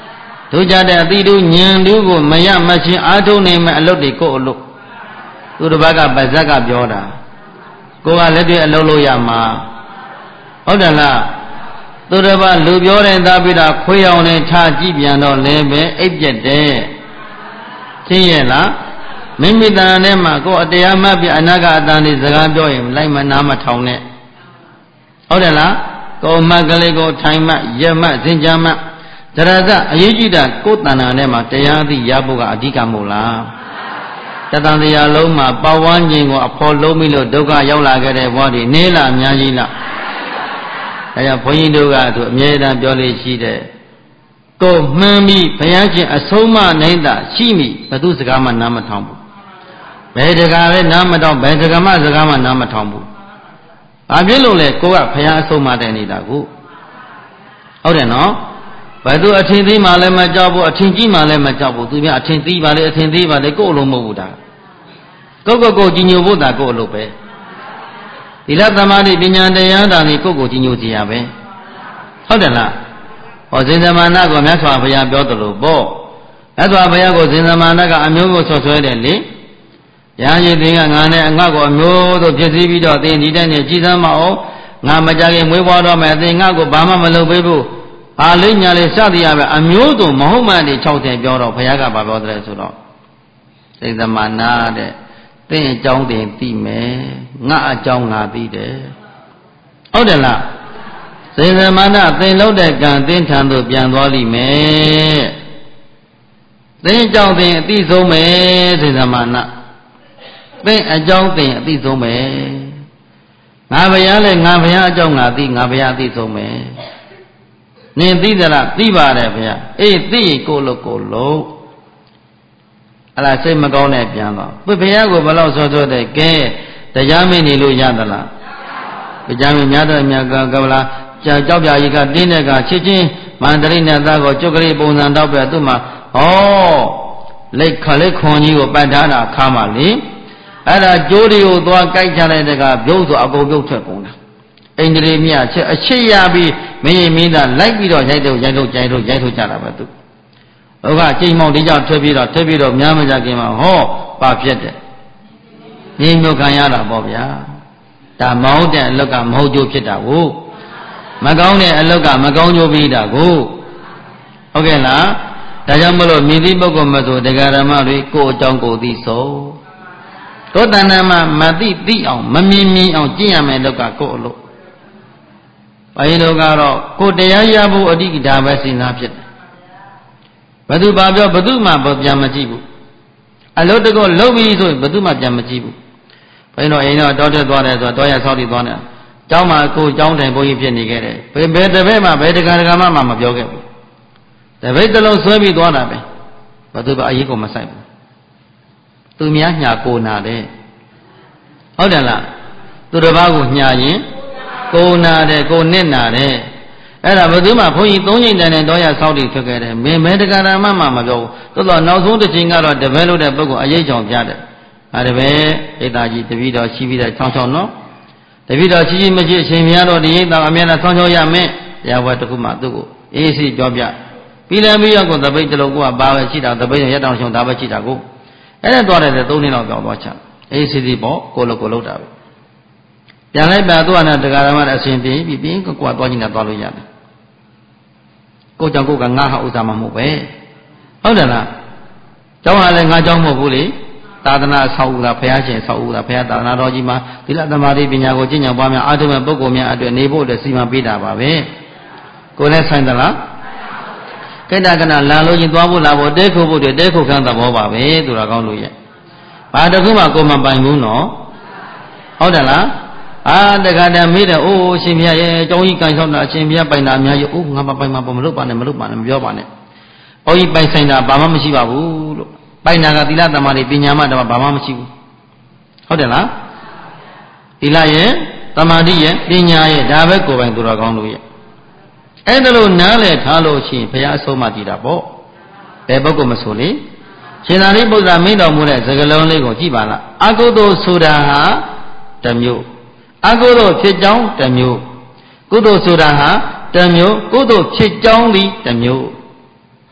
တို့ကြတဲ့အတိတို့ညံတို့ကိုမရမချင်းအားထုတ်နိုင်မဲ့အလုပ်တွေကိုအလုပ်သူတစ်ပတ်ကပါဇက်ကပြောတာကိုကလက်တွေ့အလုပ်လုပ်ရမှာဟုတ်တယ်လားသူတစ်ပတ်လူပြောတဲ့သားပြီးတော့ခွေးအောင်နဲ့ထားကြည့်ပြန်တော့လည်းပဲအိပ်ပြက်တယ်သိရဲ့လားမိမိတန်ထဲမှာကိုအတရားမှတ်ပြအနာကအတန်လေးစကားပြောရင်လိုက်မနာမထောင်နဲ့ဟုတ်တယ်လားကိုမှတ်ကလေးကိုထိုင်မှတ်ရမှတ်စင်ကြမှတ်တရဇအရေးကြီးတာကိုယ်တဏ္ဍာထဲမှာတရားသိရဖို့ကအဓိကမဟုတ်လားတတန်တရားလုံးမှာပဝန်းကျင်ကိုအဖော်လုံးပြီးလို့ဒုက္ခရောက်လာခဲ့တဲ့ဘဝတွေနေလားအများကြီးလားဒါကြောင့်ဘုန်းကြီးတို့ကသူအမြဲတမ်းပြောလို့ရှိတဲ့ကိုမှန်ပြီးဘုရားရှင်အဆုံးမနိုင်တာရှိမိဘသူစကားမှနားမထောင်ဘူးဘယ်တကားလဲနားမထောင်ဘယ်တကားမှစကားမှနားမထောင်ဘူးဘာဖြစ်လို့လဲကိုကဘုရားအဆုံးမတဲ့နေတာကိုဟုတ်တယ်နော်ဘယ်သူအထင်သေးမှလည်းမကြောက်ဘူးအထင်ကြီးမှလည်းမကြောက်ဘူးသူများအထင်သေးပါလေအထင်သေးပါလေကိုယ်အလုံးမဟုတ်ဘူးဒါကိုကြီးညိုဖို့တာကိုယ်အလုံးပဲသီလသမာဓိပညာတရားဓာတ်นี่ကိုကြီးညိုစီရပဲဟုတ်တယ်လားဟောဇင်သမဏကိုမြတ်စွာဘုရားပြောသလိုပေါ့မြတ်စွာဘုရားကိုဇင်သမဏကအမျိုးကိုဆွဆွဲတယ်လေရဟန်းကြီးတွေကငါနဲ့ငါ့ကိုအမျိုးတို့ဖြစ်စည်းပြီးတော့သင်ဒီတဲ့နဲ့ကြည်စမ်းမအောင်ငါမကြခင်မွေးဖွားတော့မယ်သင်ငါ့ကိုဘာမှမလုပ်ပေးဘူးအာလိညာလေးစသည်ရပဲအမျိုးစုံမဟုတ်မှန်တွေ60ပြောတော့ဘုရားကဘာပြောတယ်ဆိုတော့စိတ်သမဏတဲ့သင်အကြောင်းတင်သိမယ်ငါအကြောင်းငါသိတယ်ဟုတ်တယ်လားစိတ်သမဏသင်လုပ်တဲ့ကံသင်ထံသို့ပြန်သွားလိမ့်မယ်သင်အကြောင်းတင်အသိဆုံးမယ်စိတ်သမဏသင်အကြောင်းတင်အသိဆုံးမယ်ငါဘုရားလည်းငါဘုရားအကြောင်းငါသိငါဘုရားအသိဆုံးမယ်နင်သိသလားသိပါတယ်ဗျာအေးသိရင်ကိုလို့အဲ့ဒါစိတ်မကောင်းနဲ့ပြန်တော့ဘုရားကိုဘယ်လောက်စောစောတဲ့ကဲတရားမင်းနေလို့ရသလားတရားမင်းများတော့မြတ်ကဗလားကြောက်ပြာကြီးကတင်းတဲ့ကချစ်ချင်းမန္တရိနဲ့သားကိုကြုတ်ကလေးပုံစံတော့ပြသူ့မှာဟောလက်ခွန်ကြီးကိုပတ်ထားတာခါမှလေအဲ့ဒါကြိုးတွေကိုသွားကြိုက်ချလိုက်တဲ့ကပြုတ်ဆိုအကုန်ပြုတ်ထွက်ကုန်တာအိန္ဒြေမြတ်ချက်အချစ်ရပြီးမင်းမင်းသားလိုက်ပြီးတော့ရိုက်ထုတ်ကြတာပဲသူဟိုကကြိမ်မောင်ဒီကြောင့်ထွက်ပြီးတော့များမကြခင်မှာဟောပါဖြစ်တယ်ညီညွတ်ခံရတာပေါ့ဗျာဒါမဟုတ်တဲ့အလောက်ကမဟုတ်ကျိုးဖြစ်တာကိုမကောင်းတဲ့အလောက်ကမကောင်းကျိုးပြီးတာကိုဟုတ်ကဲ့လားဒါကြောင့်မလို့မြင်သည့်ပုဂ္ဂိုလ်မဆိုတရားဓမ္မတွေကိုအကြောင်းကိုသိဆုံးတို့တဏ္ဍာမှာမသိအောင်မမြင်အောင်ကျင့်ရမယ်လောက်ကကိုအလို့ဘာလို့တော့ကတော့ကိုတရားရဖို့အဓိကဒါပဲစဉ်းစားဖြစ်တယ်ဘသူဘာပြောဘသူမှပြန်မကြည့်ဘူးအလို့တကောလှုပ်ပြီးဆိုရင်ဘသူမှပြန်မကြည့်ဘူးဘယ်တော့အိမ်တော့တောထွက်သွားတယ်ဆိုတော့တောရဆောက်တည်သွားတယ်ကျောင်းမှာကိုကျောင်းတိုင်ဘုန်းကြီးဖြစ်နေခဲ့တယ်ဘယ်တပည့်မှဘယ်တက္ကရာမှမပြောခဲ့ဘူးတပည့်တစ်လုံးဆွဲပြီးသွားတာပဲဘသူကအရေးကိုမဆိုင်ဘူးသူများညာကိုနာတယ်ဟုတ်တယ်လားသူတစ်ပါးကိုညာရင်ကိုနာတယ်ကိုနစ်နာတယ်အဲ့ဒါဘယ်သူမှဘုန်းကြီး၃ချိန်တန်တဲ့တော့ရဆောက်တည်ထွက်ခဲ့တယ်မင်းမဲတက္ကရာမှမပြောဘူးတော်တော်နောက်ဆုံးတစ်ချိန်ကတော့တပည့်လို့တဲ့ပုဂ္ဂိုလ်အရေးကြောင်ပြတယ်အဲ့ဒါပဲဣဒ္ဓကြီးတပည့်တော်ရှိပြီးတဲ့ချောင်းနော်တပည့်တော်ရှိမရှိအရှင်ဘုရားတော်ဒီဣဒ္ဓအမြဲတမ်းဆောင်းချောင်းရမယ်တရားဝတ်တစ်ခုမှသူ့ကိုအေးစိပြောပြပြီးလည်းပြီးတော့ကိုတပိတ်တလုံးကဘာပဲရှိတာတပိတ်ရက်တောင်ရှုံဒါပဲရှိတာကိုအဲ့ဒါသွားတယ်3နှစ်လောက်ကြောက်သွားချအေးစိပေါ့ကိုလိုလောက်တာပဲပြန်လိုက်ပါသူကလည်းတရားဓမ္မနဲ့အရှင်ပြေးပြီးကိုကသွားချင်းနဲ့သွားလို့ရတယ်ကိုကြောင့်ကိုကငါဟာဥစ္စာမဟုတ်ပဲဟုတ်တယ်လားကျောင်းကလည်းငါကျောင်းမဟုတ်ဘူးလေသာသနာဆောက်ဦးတာဘုရားရှင်ဆောက်ဦးတာဘုရားသာသနာတော်ကြီးမှာသီလသမာဓိပညာကိုကျင့်ကြံပွားများအားထုတ်မဲ့ပုဂ္ဂိုလ်များအတွက်နေဖို့အတွက်စီမံပေးတာပါပဲကိုလည်းဆိုင်သလားကိတ္တကနာလာလို့ချင်းသွားဖို့လာဖို့တဲခိုဖို့တွေတဲခိုခန်းသဘောပါပဲသူတော်ကောင်းလို့ရဲ့ဘာတခုမှကိုမပိုင်ဘူးနော်ဟုတ်တယ်လားတခါတည်းမေးတယ်အိုးအရှင်ဘုရားရဲ့ကျောင်းကြီးကန်ဆောင်တာအရှင်ဘုရားပိုင်တာအများကြီးအိုးငါမပိုင်မှာမလုပ်ပါနဲ့မပြောပါနဲ့ဘုန်းကြီးပိုင်ဆိုင်တာဘာမှမရှိပါဘူးလို့ပိုင်တာကသီလသမာဓိပညာမှတော့ဘာမှမရှိဘူးဟုတ်တယ်လားသီလရဲ့သမာဓိရဲ့ပညာရဲ့ဒါပဲကိုယ်ပိုင်သူတော်ကောင်းလို့ရဲ့အဲ့ဒါလို့နားလည်ထားလို့ရှိရင်ဘုရားအဆုံးမတည်တာပေါ့ဘယ်ပုဂ္ဂိုလ်မဆိုလေရှင်သာရိပုတ္တရာမင်းတော်မူတဲ့စကားလုံးလေးကိုကြည့်ပါလားအကုသိုလ်ဆိုတာဟာတစ်မျိုးအကုသိုလ်ဖြစ်ကြောင်းတစ်မျိုးကုသိုလ်ဆိုတာဟာတစ်မျိုးကုသိုလ်ဖြစ်ကြောင်းသည်တစ်မျိုး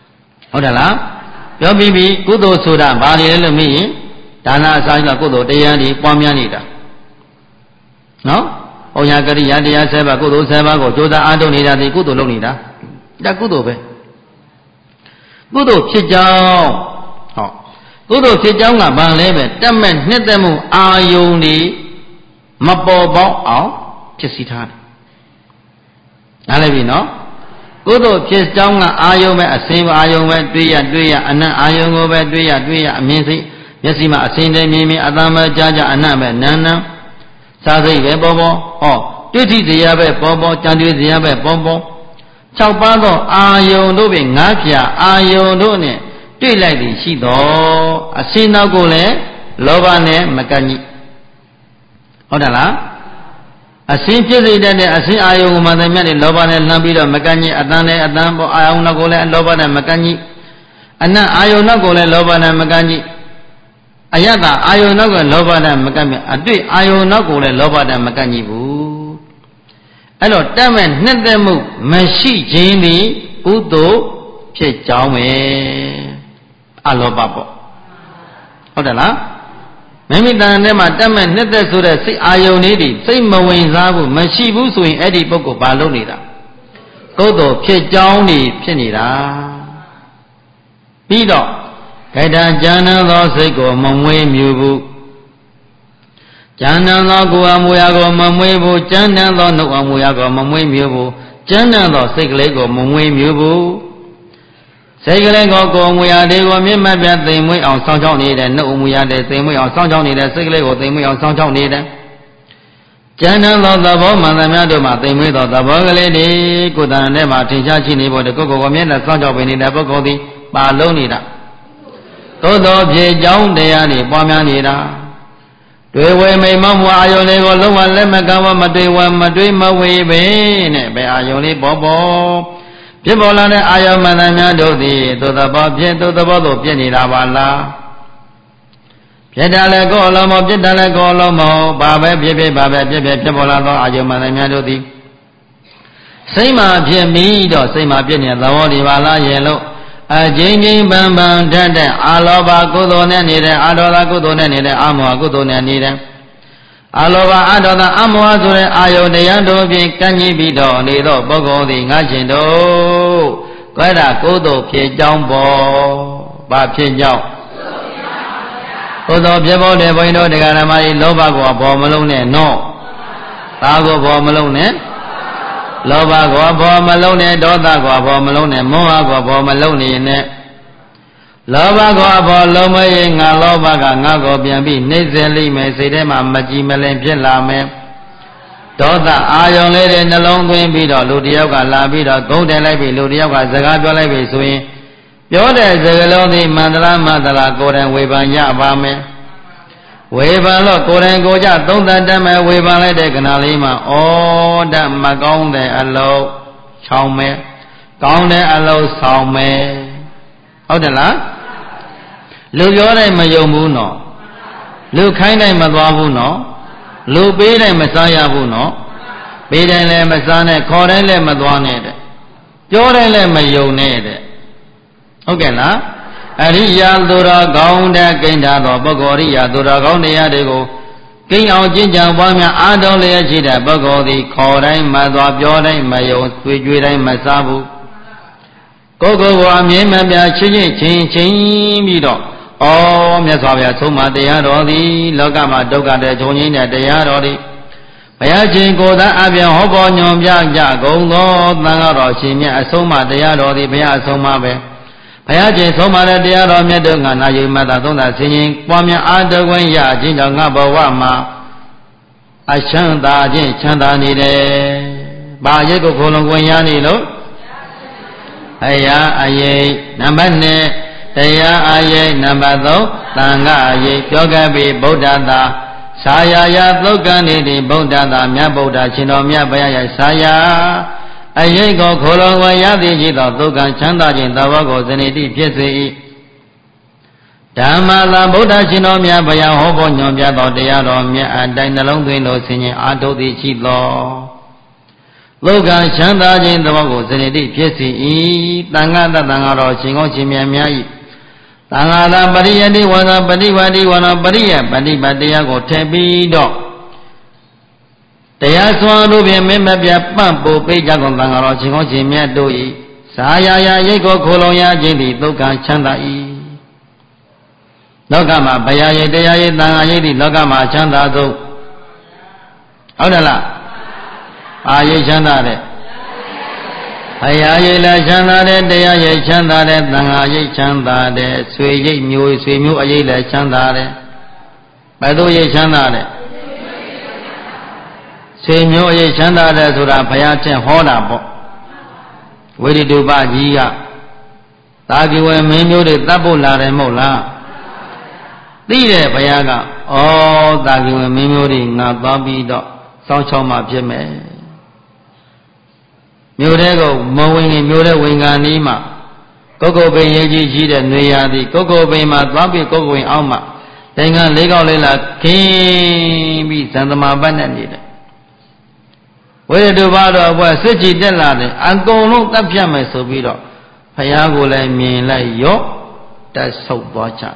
ဟုတ်တယ်လားပြောပြီးပြီကုသိုလ်ဆိုတာဘာတွေလဲလို့မေးရင်ဒါနအစာရကုသိုလ်တရားတွေပွားများနေတာနော်ဩညာကရိယာတရား7ပါးကုသိုလ်7ပါးကိုကြိုးစားအားထုတ်နေတာဒီကုသိုလ်လုပ်နေတာဒါကုသိုလ်ပဲကုသိုလ်ဖြစ်ကြောင်းဟောကုသိုလ်ဖြစ်ကြောင်းကဘာလဲပဲတက်မဲ့နှစ်သက်မှုအာယုန်ဒီမပေါ်ပေါက်အောင်ဖြစ်စီထားတယ်နားလည်ပြီနော်ကုသိုလ်ဖြစ်ကြောင်းကအာယုံပဲအစင်းအာယုံပဲတွေ့ရအနတ်အာယုံကိုပဲတွေ့ရအမြင်စိမျက်စိမှာအစင်းတည်းမြင်အတမ်းပဲကြားအနတ်ပဲနာနာစားစိတ်ပဲပေါ်ဟောတွေ့ထိတရားပဲပေါ်ကြံတွေ့တရားပဲပေါ်6ပါးသောအာယုံတို့ပင်၅ဖြာအာယုံတို့နဲ့တွေ့လိုက်ပြီးရှိတော်အစင်းနောက်ကိုလည်းလောဘနဲ့မကန့်ညိဟုတ်တယ်လားအစင်းဖြစ်စေတဲ့အစင်းအာယုံကိုမှတည်းမြတ်နေလောဘနဲ့လှမ်းပြီးတော့မကန့်ညိအတန်နဲ့အတန်ပေါ်အာယုံနောက်ကိုလည်းလောဘနဲ့မကန့်ညိအနတ်အာယုံနောက်ကိုလည်းလောဘနဲ့မကန့်ညိအယတ္တအာယုံနောက်ကလောဘနဲ့မကန့်မြအတွေ့အာယုံနောက်ကိုလည်းလောဘနဲ့မကန့်ညိဘူးအဲ့တော့တတ်မဲ့နှစ်သက်မှုမရှိခြင်းဒီကုသိုလ်ဖြစ်ကြောင်းပဲအလောဘပေါ့ဟုတ်တယ်လားမိမိတန်ထဲမှာတတ်မဲ့နှစ်သက်ဆိုတဲ့စိတ်အာယုံလေးတွေစိတ်မဝင်စားဘူးမရှိဘူးဆိုရင်အဲ့ဒီပုဂ္ဂိုလ်ဘာလုပ်နေတာကုသိုလ်ဖြစ်ကြောင်းနေဖြစ်နေတာပြီးတော့ဂိတံဉာဏ်သောစိတ်ကိုမမွေးမြူဘူးဉာဏ်သောကိုယ်အမူအရာကိုမမွေးဘူးဉာဏ်သောနှုတ်အမူအရာကိုမမွေးမြူဘူးဉာဏ်သောစိတ်ကလေးကိုမမွေးမြူဘူးစိတ်ကလေးကိုကိုယ်အမူအရာတွေကိုမြင့်မပြတ်သိမ်မွေးအောင်စောင့်ရှောက်နေတဲ့နှုတ်အမူအရာတွေသိမ်မွေးအောင်စောင့်ရှောက်နေတဲ့စိတ်ကလေးကိုသိမ်မွေးအောင်စောင့်ရှောက်နေတဲ့ဉာဏ်သောသဘောမှန်သမျှတို့မှာသိမ်မွေးသောသဘောကလေးတွေကိုယ်တန်ထဲမှာထင်ရှားရှိနေဖို့ကိုယ်ကိုယ်မြတ်တဲ့စောင့်ရှောက်ပေးနေတဲ့ပုဂ္ဂိုလ်သည်ပါလုံးနေတာသို့တော်ဖြင့်ကြောင်းတရားတွေပွားများနေတာတွေ့ဝေမိန်မောင်းမအာယုန်လေးကိုလုံးဝလက်မကမ်းမတွေ့ဝမတွေ့မဝေပဲနဲ့ဘယ်အာယုန်လေးပေါ်ဖြစ်ပေါ်လာတဲ့အာယုန်မှန်သမျှတို့သည်သို့သဘောဖြင့်သို့သဘောသို့ပြည့်နေတာပါလားဖြစ်တယ်လည်းကိုယ်အလုံးမဖြစ်တယ်လည်းကိုယ်အလုံးမဘာပဲဖြစ်ဘာပဲဖြစ်ပေါ်လာသောအာယုန်မှန်သမျှတို့သည်စိတ်မှဖြစ်ပြီးတော့စိတ်မှပြည့်နေတဲ့သဘောဒီပါလားရဲ့လို့အချင်းချင်းပန်ပန်ထက်တဲ့အလောဘကုသိုလ်နဲ့နေတဲ့အဒေါသကုသိုလ်နဲ့နေတဲ့အမောဟကုသိုလ်နဲ့နေတဲ့အလောဘအဒေါသအမောဟဆိုတဲ့အာယုန်တရားတို့ဖြင့်ကန့်ညှိပြီးတော့နေသောပုဂ္ဂိုလ်သည်ငါရှင်တို့ကွဲတာကုသိုလ်ဖြစ်ကြောင်းပေါ်ဘာဖြစ်ကြောင်းကုသိုလ်ဖြစ်ဖို့တဲ့ဘုန်းကြီးတို့တရားဓမ္မကြီးလောဘကိုဘောမလုံးနဲ့နော်ဒါကိုဘောမလုံးနဲ့လောဘကိုဘောမလုံးနဲ့ဒေါသကိုဘောမလုံးနဲ့မောဟကိုဘောမလုံးနဲ့လောဘကိုဘောလုံးမရင်ငါလောဘကငါကိုပြန်ပြီးနှိမ့်စေလိမ့်မယ်စိတ်ထဲမှာမကြည်မလင်ဖြစ်လာမယ်ဒေါသအာယုံလေးတွေနှလုံးသွင်းပြီးတော့လူတယောက်ကလာပြီးတော့ဂုံးတယ်လိုက်ပြီးလူတယောက်ကစကားပြောလိုက်ပြီးဆိုရင်ပြောတဲ့စကားလုံးသည်မန္တလာကိုယ်တိုင်ဝေဖန်ရပါမယ်ဝေဖန်လို့ကိုယ်တိုင်ကိုကြသုံးသပ်တတ်မယ်ဝေဖန်လိုက်တဲ့ခဏလေးမှာဩဓာတ်မကောင်းတဲ့အလုပ်ချောင်းမယ်ကောင်းတဲ့အလုပ်ဆောင်မယ်ဟုတ်တယ်လားလူပြောတိုင်းမယုံဘူးနော်လူခိုင်းတိုင်းမသွားဘူးနော်လူပေးတိုင်းမစားရဘူးနော်ပေးတိုင်းလည်းမစားနဲ့ခေါ်တိုင်းလည်းမသွားနဲ့တဲ့ပြောတိုင်းလည်းမယုံနဲ့တဲ့ဟုတ်ကဲ့လားအရိယာသူတော်ကောင်းတဲ့ကိန်းထားသောပုဂ္ဂိုလ်အရိယာသူတော်ကောင်းတရားတွေကိုကိန်းအောင်ကျင့်ကြံပွားများအားထုတ်လျက်ရှိတဲ့ပုဂ္ဂိုလ်သည်ခေါ်တိုင်းမသွားပြောတိုင်းမယုံကြွေတိုင်းမစားဘူးကိုယ်ကိုယ်အမြင်မပြချင်းပြီးတော့ဩမြတ်စွာဘုရားဆုံးမတရားတော်သည်လောကမှာဒုက္ခတဲ့ဂျုံငိမ့်တဲ့တရားတော်သည်ဘုရားရှင်ကိုယ်သာအပြင်ဟောပေါ်ညွန်ပြကြကုန်သောသံဃာတော်ရှင်မြတ်အဆုံးမတရားတော်သည်ဘုရားအဆုံးမပဲဘုရားရှင်ဆုံးမတဲ့တရားတော်မြတ်တို့ငါနာယူမှသာသုံးသာဆင်ရင်ပွားများအားထုတ်ခွင့်ရခြင်းကြောင့်ငါဘဝမှာအချမ်းသာခြင်းချမ်းသာနေတယ်။ဘာရိတ်ကိုခိုးလုံခွင့်ရနေလို့အရာအရေးနံပါတ်2တရားအရေးနံပါတ်3သံဃာအရေးပြောခဲ့ပြီးဗုဒ္ဓသာသာယာယသုတ်ကံနေတိဗုဒ္ဓသာမြတ်ဗုဒ္ဓရှင်တော်မြတ်ဘုရားရဲ့သာယာအရေးကိုခိုးလုံခွင့်ရသည်ရှိသောသုတ်ကံချမ်းသာခြင်းသဘောကိုဇနိတိဖြစ်စေ၏ဓမ္မသာဗုဒ္ဓရှင်တော်မြတ်ဘုရားဟောပေါ်ညွှန်ပြသောတရားတော်မြတ်အတိုင်းနှလုံးသွင်းလို့ဆင်ញင်အားထုတ်သည်ရှိသောလောကချမ်းသာခြင်းသဘောကိုစနစ်တိဖြစ်စီ၏တန်ခါတန်ခါတော်ရှင်ကောင်းရှင်မြတ်များ၏တန်ခါသာပရိယတိဝါသာပฏิပါတိဝါနာပရိယပฏิပတ်တရားကိုထည့်ပြီးတော့တရားစွာတို့ဖြင့်မင်းမပြပန့်ပို့ပေးကြကုန်တန်ခါတော်ရှင်ကောင်းရှင်မြတ်တို့၏သာယာယာရိတ်ကိုခိုလုံရခြင်းသည်ဒုက္ခချမ်းသာ၏လောကမှာဘယရိတ်တရားရိတ်တန်ခါရိတ်သည်လောကမှာချမ်းသာဆုံးဟုတ်တယ်လားအာရိတ်ချမ်းသာတဲ့ဘယရိတ်လည်းချမ်းသာတဲ့တရားရိတ်ချမ်းသာတဲ့တန်ခါရိတ်ချမ်းသာတဲ့ဆွေရိတ်မျိုးဆွေမျိုးအရိတ်လည်းချမ်းသာတဲ့ဘယ်သို့ရိတ်ချမ်းသာတဲ့ဆွေမျိုးအရိတ်ချမ်းသာတဲ့ဆိုတာဘုရားထင်ဟောတာပေါ့ဝိရိတုပကြီးကသာကိဝေမင်းမျိုးတွေတတ်ဖို့လာတယ်မဟုတ်လားသိတယ်ဘုရားကဩသာကိဝေမင်းမျိုးတွေငါသွားပြီးတော့စောင်းချောင်းမှဖြစ်မယ်မြို့ထဲကိုမဝင်ရင်မြို့ထဲဝင်ကန်နီးမှာကုတ်ကုတ်ပင်ရေးကြီးရှိတဲ့နေရာသည်ကုတ်ကုတ်ပင်မှာသွားပြီးကုတ်ကုတ်ပင်အောက်မှာတိုင်က၄កောက်လေးလာခင်းပြီးဇန်သမာပတ်နဲ့နေတယ်ဝိရတုဘာတော်ဘွဲစစ်ကြည်တက်လာတယ်အကုန်လုံးတပ်ဖြတ်မယ်ဆိုပြီးတော့ဖယားကိုလည်းမြင်လိုက်ရော့တက်ဆုပ်သွားချ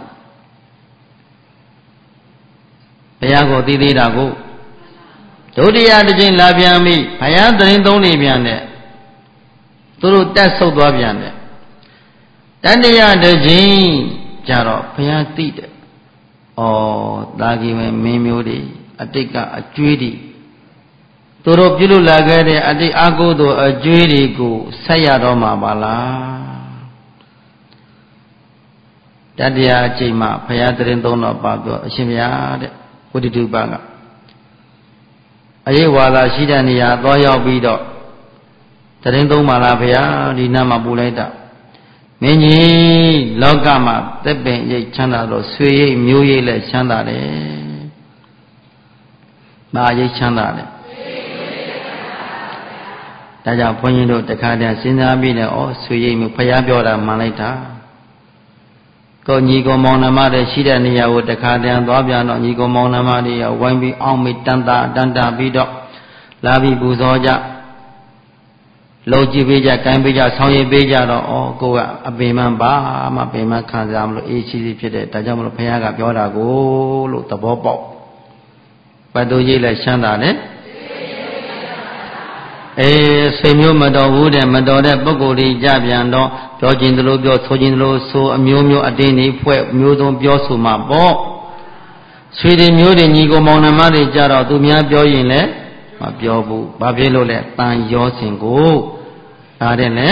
ဘုရားကိုသိသေးတာကိုဒုတိယတစ်ချိန်လာပြန်ပြီဘုရားသတင်းသုံးနေပြန်တယ်သူတို့တက်ဆုပ်သွားပြန်တယ်တတိယတစ်ချိန်ကြတော့ဘုရားသိတယ်ဩတာဂီမင်းမျိုးတွေအတိတ်ကအကျွေးတွေသူတို့ပြုလုပ်လာခဲ့တဲ့အတိတ်အကုသိုလ်အကျွေးတွေကိုဆက်ရတော့မှာပါလားတတိယအချိန်မှာဘုရားသတင်းသုံးတော့ပါပြောအရှင်ဘုရားတဲ့ဝိတ္တုပကအရေးဝါဒရှိတဲ့နေရာသွားရောက်ပြီးတော့တရင်သုံးပါလားဗျာဒီနားမှာပူလိုက်တာမင်းကြီးလောကမှာသက်ပင်ရိတ်ချမ်းသာတော့ဆွေရိတ်မျိုးရိတ်လည်းချမ်းသာတယ်။မာရိတ်ချမ်းသာတယ်။ဒါကြောင့်ဘုန်းကြီးတို့တခါတည်းစဉ်းစားပြီးတော့ဩဆွေရိတ်မျိုးဖျားပြောတာမှန်လိုက်တာ။ကိုညီကောင်မောင်နှမတွေရှိတဲ့နေရာကိုတခါတည်းသွားပြန်တော့ညီကောင်မောင်နှမတွေဝိုင်းပြီးအောင်မေတန်တာပြီးတော့လာပြီးပူဇော်ကြလုံးကြည့်ပေးကြ၊ကိုင်းပေးကြ၊ဆောင်းရည်ပေးကြတော့ဩကိုကအပင်မပါမှပင်မခံစားမလို့အေးချီးစီဖြစ်တဲ့ဒါကြောင့်မလို့ဘုရားကပြောတာကိုလို့သဘောပေါက်ဘတ်သူကြီးလည်းချမ်းသာတယ်ဆွေမျိုးမတော်ဘူးတဲ့မတော်တဲ့ပုဂ္ဂိုလ်ကြီးကြပြန်တော့ပြောခြင်းသလိုပြောဆိုခြင်းသလိုဆိုအမျိုးမျိုးအတင်းနေဖွဲ့မျိုးစုံပြောဆိုမှာပေါ့ဆွေတွေမျိုးတွေညီကိုမောင်နှမတွေကြတော့သူများပြောရင်လည်းမပြောဘူးဘာဖြစ်လို့လဲတန်ရောစင်ကိုဒါတဲ့လေ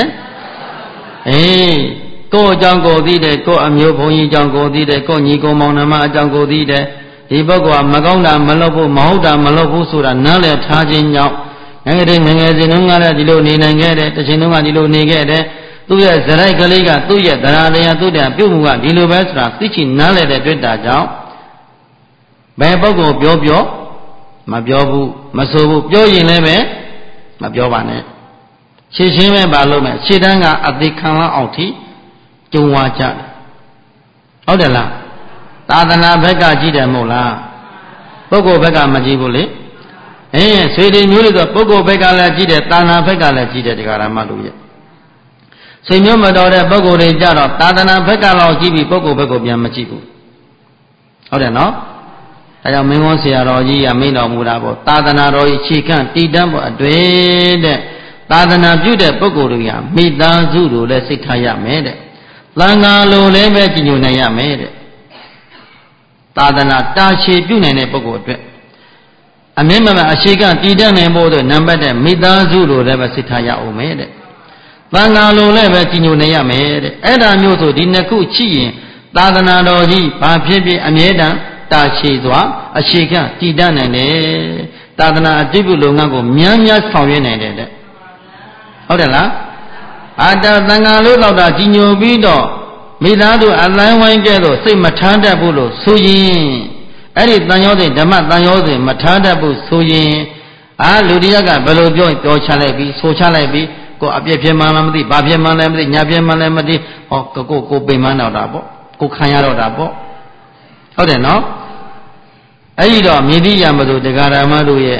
ကိုအကြောင်းကိုသိတယ်ကိုအမျိုးဘုန်းကြီးအကြောင်းကိုသိတယ်ကိုညီကိုမောင်နှမအကြောင်းကိုသိတယ်ဒီပုဂ္ဂိုလ်ကမကောင်းတာမလုပ်ဘူးမဟုတ်တာမလုပ်ဘူးဆိုတာနားလည်ထားခြင်းကြောင့်ငယ်ငယ်စဉ်တုန်းကလည်းဒီလိုနေနိုင်ခဲ့တယ်တစ်ချိန်တုန်းကဒီလိုနေခဲ့တယ်သူ့ရဲ့ဇရိုက်ကလေးကသူ့ရဲ့တရားတရားသူ့တဲ့ပြုမှုကဒီလိုပဲဆိုတာသိချင်နားလည်တဲ့တွေ့တာကြောင့်ဘယ်ပုဂ္ဂိုလ်ပြောမပြောဘူးမဆိုဘူးပြောရင်လည်းပဲမပြောပါနဲ့ရှင်းရှင်းပဲပါလို့မယ်ရှင်းတန်းကအသေးခံလောက်အောင်ထိကြုံဝါကြတယ်ဟုတ်တယ်လားသာသနာဘက်ကကြည့်တယ်မဟုတ်လားပုဂ္ဂိုလ်ဘက်ကမကြည့်ဘူးလေဆွေတွေမျိုးတွေဆိုပုဂ္ဂိုလ်ဘက်ကလည်းကြည့်တယ်သာသနာဘက်ကလည်းကြည့်တယ်ဒီကရမတို့ရဲ့ဆွေမျိုးမတော်တဲ့ပုဂ္ဂိုလ်တွေကြတော့သာသနာဘက်ကလောက်ကြည့်ပြီးပုဂ္ဂိုလ်ဘက်ကိုပြန်မကြည့်ဘူးဟုတ်တယ်နော်ဒါကြောင့်မင်းဝန်ဆရာတော်ကြီးကမိန့်တော်မူတာပေါ့သာသနာတော်ကြီးခြေကန့်တည်တံ့ဖို့အတွေ့တဲ့သာသနာပြုတဲ့ပုဂ္ဂိုလ်တွေကမိသားစုတို့လည်းစိတ်ထားရမယ်တဲ့သံဃာလိုလည်းပဲကြည်ညိုနိုင်ရမယ်တဲ့သာသနာတာရှည်ပြုနိုင်တဲ့ပုဂ္ဂိုလ်အတွက်အမြင့်မအရှိကတည်တံ့နိုင်ဖို့အတွက်နံပါတ်တဲ့မိသားစုလိုလည်းပဲစိတ်ထားရအောင်မယ်တဲ့သံဃာလိုလည်းပဲကြည်ညိုနိုင်ရမယ်တဲ့အဲ့ဒါမျိုးဆိုဒီနှစ်ခုချိရင်သာသနာတော်ကြီးဘာဖြစ်ဖြစ်အမြဲတမ်းတာရှည်စွာအရှိကတည်တံ့နိုင်တယ်သာသနာအတိတ်လုပ်ငန်းကိုများများဆောင်ရွက်နိုင်တယ်တဲ့ဟုတ်တယ်လားအာတသံဃာလို့တော့တာကြီးညိုပြီးတော့မိသားစုအတိုင်းဝိုင်းကျဲတော့စိတ်မထမ်းတတ်ဘူးလို့ဆိုရင်အဲ့ဒီတန်ရောစဉ်ဓမ္မတန်ရောစဉ်မထမ်းတတ်ဘူးဆိုရင်လူတရားကဘယ်လိုပြောချလိုက်ပြီးဆိုချလိုက်ပြီးကိုအပြည့်ဖြစ်မှန်းလည်းမသိဘာဖြစ်မှန်းလည်းမသိညာဖြစ်မှန်းလည်းမသိဟောကိုပိန်မှန်းတော့တာပေါ့ကိုခံရတော့တာပေါ့ဟုတ်တယ်နော်အဲ့ဒီတော့မြေတိရမလို့တရားဓမ္မတို့ရဲ့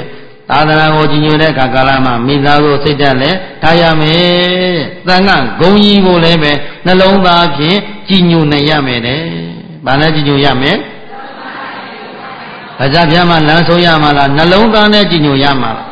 သာသနာကိုကြီးညိုတဲ့အခါကာလမှာမိသားစုစိတ်ဓာတ်လည်းထားရမယ်သံဃာဂုံကြီးကိုလည်းပဲနှလုံးသားဖြင့်ကြီးညိုနိုင်ရမယ်တဲ့ဘာလဲကြီးညိုရမယ်ဘာသာပြမှာလမ်းဆုံးရမှာလားနှလုံးသားနဲ့ကြီးညိုရမှာလား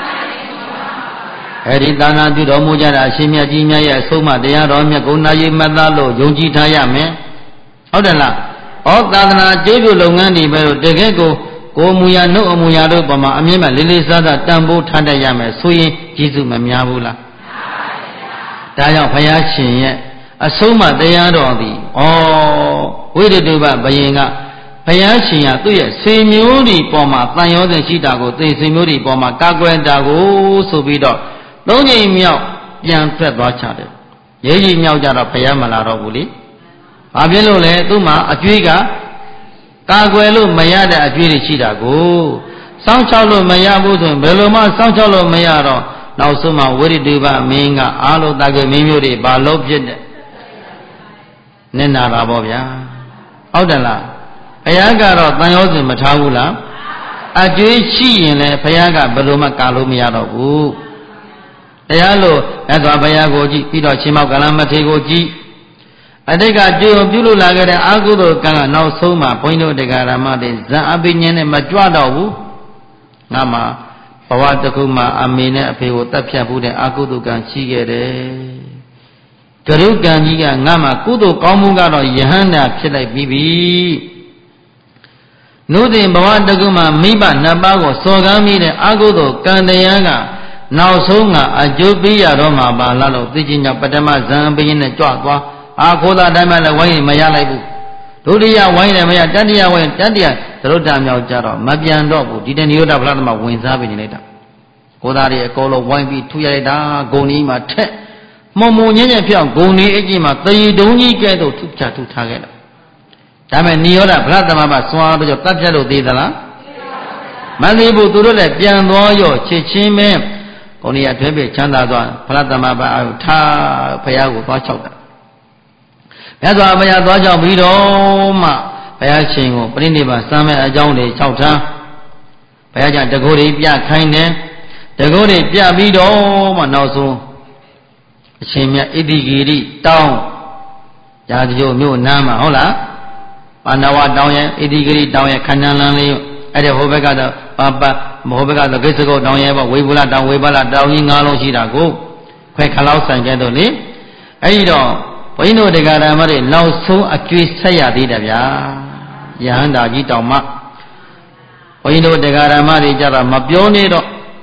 အဲ့ဒီသာနာပြုတော်မူကြတာအရှင်မြတ်ကြီးများရဲ့အဆုံးအမတရားတော်မြတ်ကိုနာယီမတ်သားလို့ယုံကြည်ထားရမယ်ဟုတ်တယ်လားဩသာသနာကျေးဇူးလုပ်ငန်းတွေပဲလို့တကယ်ကိုမူရနှုတ်အမူအရာတို့ပေါ်မှာအမြင့်မဲ့လေးလေးစားစားတန်ဖိုးထားတတ်ရမယ်ဆိုရင်ကျေးဇူးမများဘူးလားဒါကြောင့်ဘုရားရှင်ရဲ့အဆုံးအမတရားတော်သည်ဝိရတုပဘယင်ကဘုရားရှင်ကသူ့ရဲ့စေမျိုးတွေပေါ်မှာတန်ရောစဉ်ရှိတာကိုသိစေမျိုးတွေပေါ်မှာကာကွယ်တာကိုဆိုပြီးတော့သုံးချိန်မြောက်ပြန်ထွက်သွားချတယ်ရေးကြီးမြောက်ကြတော့ဘုရားမလာတော့ဘူးလေဘာဖြစ်လို့လဲသူ့မှာအကျွေးကကာကွယ်လို့မရတဲ့အကျွေးတွေရှိတာကိုစောင့်ချောက်လို့မရဘူးဆိုရင်ဘယ်လိုမှစောင့်ချောက်လို့မရတော့နောက်ဆုံးမှဝိရိတုပမင်းကအာလုတကေမင်းမျိုးတွေဘာလို့ဖြစ်တဲ့နစ်နာတာပေါ့ဗျာဟုတ်တယ်လားဘုရားကတော့တန်ရောစဉ်မထားဘူးလားအကျွေးရှိရင်လည်းဘုရားကဘယ်လိုမှကာလို့မရတော့ဘူးတရားလို့အဲ့သွားဘုရားကိုကြည့်ပြီးတော့ရှင်မောကလမထေကိုကြည့်အတိတ်ကပြုလို့လာခဲ့တဲ့အာဟုသောကံကနောက်ဆုံးမှာဘုန်းကြီးတို့တရားဓမ္မတွေဇံအပိညာဉ်နဲ့မကြွတော့ဘူးငါမှာဘဝတစ်ခုမှာအမေနဲ့အဖေကိုတတ်ဖြတ်ဖို့တဲ့အာဟုသောကံရှိခဲ့တယ်ကရုကံကြီးကငါမှာကုသိုလ်ကောင်းမှုကတော့ယဟန္တာဖြစ်လိုက်ပြီးနုသိဘဝတစ်ခုမှာမိဘနှစ်ပါးကိုစော်ကားမိတဲ့အာဟုသောကံတရားကနောက်ဆုံးကအကျိုးပေးရတော့မှာပါလားလို့သိချင်းကြောင့်ပထမဇံအပိညာဉ်နဲ့ကြွသွားခိုးသားတိုင်းမှလည်းဝိုင်းရင်မရလိုက်ဘူးဒုတိယဝိုင်းလည်းမရတတိယဝိုင်းတတိယသရုတ်တမြောက်ကြတော့မပြန်တော့ဘူးဒီတဏိယတဗလာသမဝင်စားပြီးနေလိုက်တာခိုးသားတွေအကုန်လုံးဝိုင်းပြီးထူရလိုက်တာဂုံကြီးမှာထက်မုံမုံညံ့ညံ့ပြောင်းဂုံကြီးအကြီးမှာတရီတုံးကြီးကဲတော့ထုချထုထားခဲ့တယ်ဒါမဲ့နိရောဓဗလာသမမစွာပြီးတော့တတ်ပြတ်လို့သေးသလားမသေးဘူးသူတို့လည်းပြန်သွားရောချစ်ချင်းပဲဂုံကြီးကထွဲပြချမ်းသာသွားဗလာသမမအာထားဖရာကိုသွားချောက်တာမြတ်စွာဘုရားသွားကြောက်ပြီးတော့မှဘုရားရှင်ကိုပြိဋိဘစမ်းမဲ့အကြောင်းတွေ၆ထားဘုရားကြောင့်တကုတွေပြခိုင်းတယ်တကုတွေပြပြီးတော့မှနောက်ဆုံးအရှင်မြတ်ဣတိဂီရိတောင်းရာဇဂိုမြို့နားမှာဟုတ်လားပါဏဝတောင်းရဲ့ဣတိဂီရိတောင်းရဲ့ခန္ဓာလန်းလေးအဲ့ဒီဟိုဘက်ကတော့ဟိုဘက်ကတော့ဂိစ္စကုတ်တောင်းရဲ့ပေါ့ဝေဘူးလတောင်းဝေပါလတောင်းကြီး၅လုံးရှိတာကိုခွဲခလောက်ဆန်ကျဲတော့လေအဲ့ဒီတော့ဘုန်းကြီးတို့တရားဓမ္မတွေနောက်ဆုံးအကျွေးဆက်ရသေးတယ်ဗျာယဟန္တာကြီးတောင်မှဘုန်းကြီးတို့တရားဓမ္မတွေကြတော့မပြောနေတော့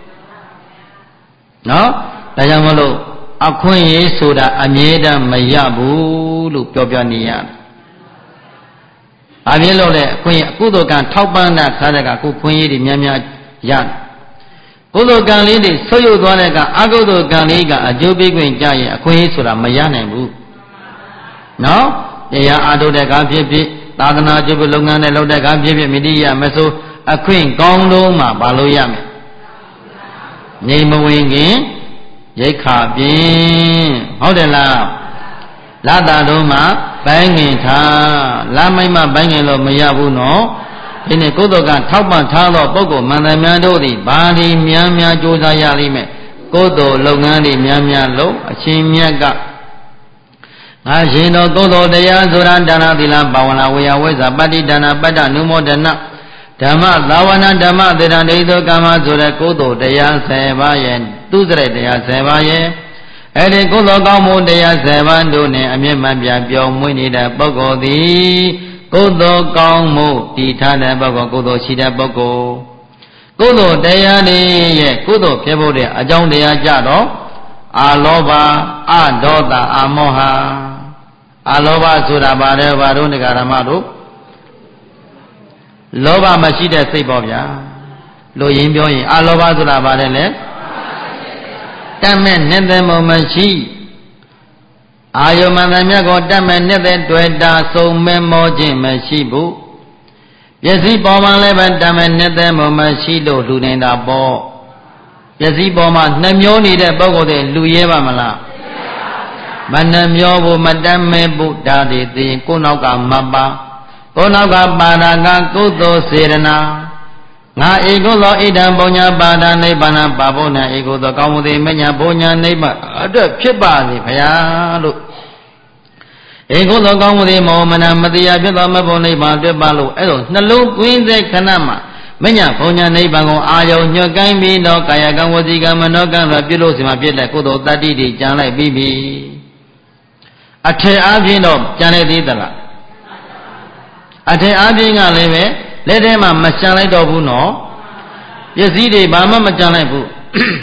နော်ဒါကြောင့်မလို့အခွင့်အရေးဆိုတာအမြဲတမ်းမရဘူးလို့ပြောနေရတယ်။ဘာဖြစ်လို့လဲအခွင့်အကုသိုလ်ကံထောက်ပံ့တာခါတဲ့ကအခုခွင့်ရည်တွေများများရတယ်။ကုသိုလ်ကံလေးတွေဆုပ်ယုပ်သွားတဲ့ကအကုသိုလ်ကံလေးကအကျိုးပေးခွင့်ကြရင်အခွင့်အရေးဆိုတာမရနိုင်ဘူး။နော်တရားအားထုတ်တဲ့ကဖြစ်ဖြစ်သာသနာ့ကျိုးလုပ်ငန်းနဲ့လုပ်တဲ့ကဖြစ်ဖြစ်မိတိယမဆိုအခွင့်ကောင်းလုံးမှာဘာလို့ရမလဲ။ငြိမ်မဝင်ခင်ရိတ်ခါပြင်းဟုတ်တယ်လားလာတာတော့မှဘိုင်းငင်ထားလာမိုက်မှဘိုင်းငင်လို့မရဘူးနော်ဒီနေ့ကုသိုလ်ကထောက်ပံ့ထားသောပုဂ္ဂိုလ်မန္တများတို့သည်ဘာဒီများများကြိုးစားရလိမ့်မယ်ကုသိုလ်လုပ်ငန်းတွေများများလုပ်အရှင်မြတ်ကငါရှင်တော်ကုသိုလ်တရားဆိုတာဒါနသီလဘာဝနာဝေယဝိဇ္ဇာပတ္တိဒါနပတ္တနုမောဒနာဓမ္မသာဝနာဓမ္မသေတံဒိဋ္ဌိကမ္မဆိုတဲ့ကုသိုလ်တရား10ပါးရဲ့သူစရိုက်တရား10ပါးရဲ့အဲ့ဒီကုသိုလ်ကောင်းမှုတရား10ပါးတို့နဲ့အမြင့်မှန်ပြပြောင်းမွေးနေတဲ့ပုဂ္ဂိုလ်သည်ကုသိုလ်ကောင်းမှုတည်ထားတဲ့ပုဂ္ဂိုလ်ကုသိုလ်ရှိတဲ့ပုဂ္ဂိုလ်ကုသိုလ်တရားတွေရဲ့ကုသိုလ်ဖြစ်ဖို့တဲ့အကြောင်းတရားကြတော့အာလောဘအဒေါသအမောဟအာလောဘဆိုတာဘာလဲဘာတို့နေကာရမတို့လောဘမရှိတဲ့စိတ်ပေါ့ဗျာလို့ရင်းပြောရင်အာလောဘဆိုတာဘာလဲလဲတတ်မဲ့နဲ့တဲ့မမရှိအာယုမန္တမြတ်ကိုတတ်မဲ့နဲ့တဲ့တွေ့တာစုံမဲ့မောခြင်းမရှိဘူးပစ္စည်းပေါ်မှာလည်းပဲတတ်မဲ့နဲ့တဲ့မမရှိလို့လူနေတာပေါ့ပစ္စည်းပေါ်မှာနှမျောနေတဲ့ပုဂ္ဂိုလ်တွေလူရဲပါမလားမနှမျောဘူးမတတ်မဲ့ဘူးဒါတွေသိရင်ကိုယ်နောက်ကမပါကိုယ်နောက်ကပါရကကုသိုလ်စေရနာငါဧကုသောဣဒံပုညပါဒနိဗ္ဗာန်ပါဖို့နဲ့ဧကုသောကောင်းမှုသည်မညာပုညနိဗ္ဗာန်အတွက်ဖြစ်ပါစေဘုရားလို့ဧကုသောကောင်းမှုသည်မောမနာမတရားဖြစ်သောမဘုံနိဗ္ဗာန်အတွက်ပါလို့အဲ့လိုနှလုံးသွင်းတဲ့ခဏမှာမညာပုညနိဗ္ဗာန်ကိုအာယုံညွတ်ကိုင်းပြီးတော့ကာယကံဝစီကံမနောကံဆိုပြုလို့စီမှာပြည့်တဲ့ကုသိုလ်တတ္တိတွေကြံလိုက်ပြီးပြီအထေအားဖြင့်တော့ကြံလိုက်သေးသလားအထေအားဖြင့်ကလည်းပဲလက်ထဲမှာမကြံလိုက်တော့ဘူးနော်ပစ္စည်းတွေဘာမှမကြံလိုက်ဘူး